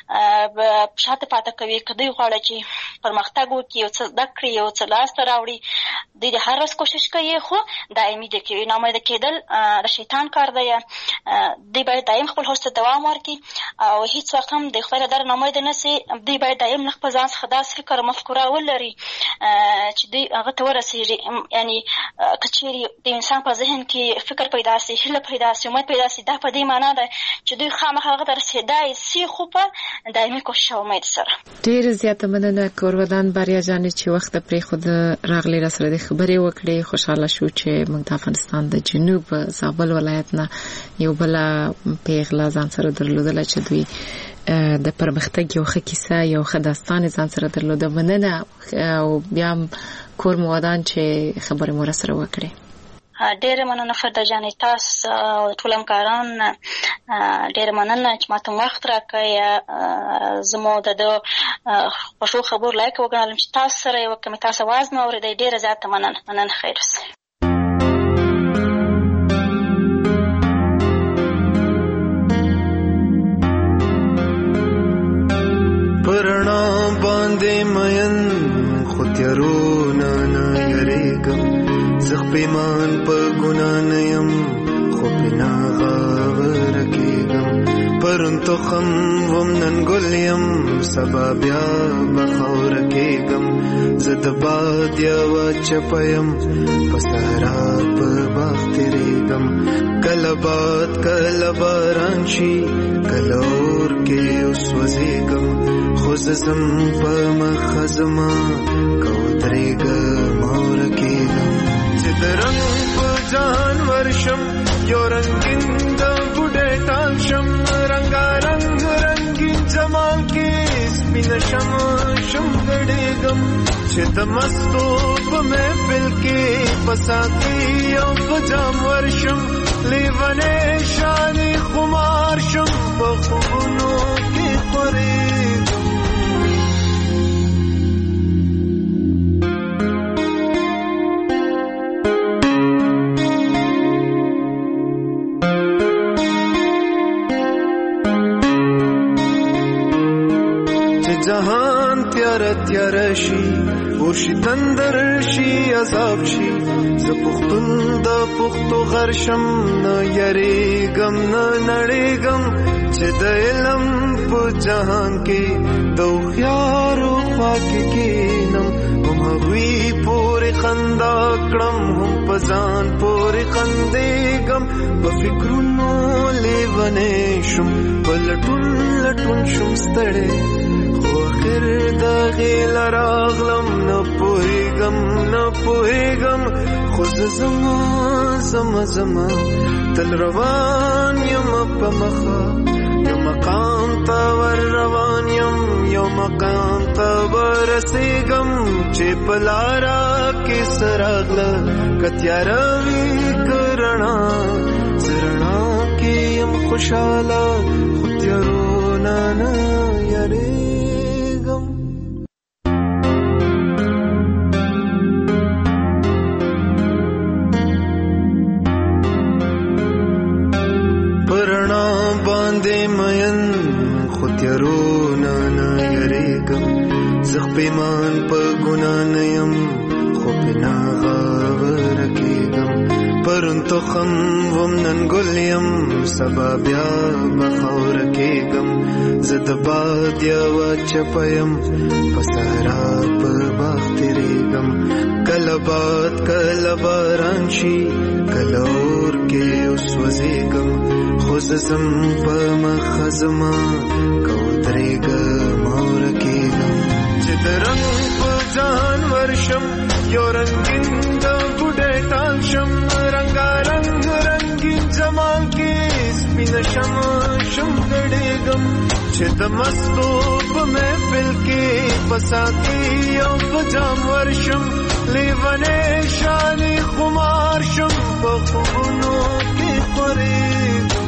شاته پاتې کوي. که دوی غواړي چې پرمختګ وکړي، یو څه زده کړي، یو څه لاسته راوړي، دوی د هر ورځ کوشش کوي خو دایمي دې کوي. ناامیده کېدل د شیطان کار دی. دوی باید دایم خپل هوډ ته دوام ورکړي او هیڅ وخت هم د خدای له دره ناامیده نه سي. دوی باید دایم له خپل ځان څخه داسې فکر او مفکوره ولري چې دوی هغه ته ورسېږي. یعنې که چېرې د انسان په ذهن کې فکر پیدا سي، هیله پیدا سي، امید پیدا سي، دا په دې معنا ده چې دوی خامخا هغه ته رسېدای سي، خو په دایمي کوشش او امید سره. ډېره زیاته مننه کورودان بریا جانې چې وخت پرېښود راغلې راسره د خبرې وکړې. خوشحاله شو چې موږ د افغانستان د جنوب زابل ولایت نه یو بله پیغله ځان سره درلودله چې دوی د پرمختګ یو ښه کیسه، یو ښه داستان ځان سره درلوده. مننه او بیا هم کور مو ودان چې خبرې مو راسره وکړې. ډېره مننه فرده جانې، تاسو او ټول همکاران ډېره مننه چې ماته وخت راکړی. زموږ د خوښو خبرو لایق وګڼلم چې تاسو سره یې وکړم، تاسو اواز مې اورېدی. ډېره زیاته مننه. خیر اوسئ. پرنا باندې مین خو تیارونه نه یریږم، زه پیمان په ګناه نه یم خو پرې ناغاوره کېږم. پرون تخم وم نن ګل یم، سبا بیا به خاوره کېږم. زه د باد یوه چپه یم، په صحرا په باغ تېرېږم. کله باد کله باران شي، کله اور کې وسوځېږم. خو زه ځم په مخه زما که ودرېږم او ورکېږم. چې د رنګ په جان ورشم، یو رنګین د بوډۍ ټال شم. رنګارنګ رنګین جمال کې سپینه شم ګډېږم. چې د مستو په محفل کې په ساقي او په جام ورشم. لیونی شانې خمار شم، په خوبونو کې خورېږم. جهان تیار شي، ورشي تندر شي، عذاب شي، زه پښتون د پښتو غر شم. نه یریږم نه نړېږم، چې د علم په جهان کې د هوښیارو خوا کې کښېنم. هم هغوی پورې خندا کړم، هم په ځان پورې خندېږم. په فکرونو لیونی شم، په لټون شم ستړی. خیر د غیل راغلم، نه پوهېږم. خو زه زما تل روان یم په مخه. یو مقام ته ور روان یم، یو مقام ته ورسېږم. چې په لاره کې څه راغله، که تیاره وي که رڼا، زه رڼا کې یم خوشحاله، خو تیارونه نه یریږم. تیارو نه یریګم زه پیمان په ګنا نه یم خو په ناغاور کېږم پرون تخم وم نن ګل یم سبا بیا به خاوره کېږم زه د باد یوه چپه یم په صحرا په باغ تېرېږم کله باد کله باران شي کله اور کې وسوځېږم خو زه ځم په مخه ځمه که ودرېږم او ورکېږم چې د رنګ په ځان ورشم یو رنګین د بوډۍ ټال شم رنګارنګ رنګین زمان کې سپینه شم ګډېږم چې د مستو په محفل کې په ساقي او په جام ورشم لیونی شانې خمار شم په خوبونو کې خورېږم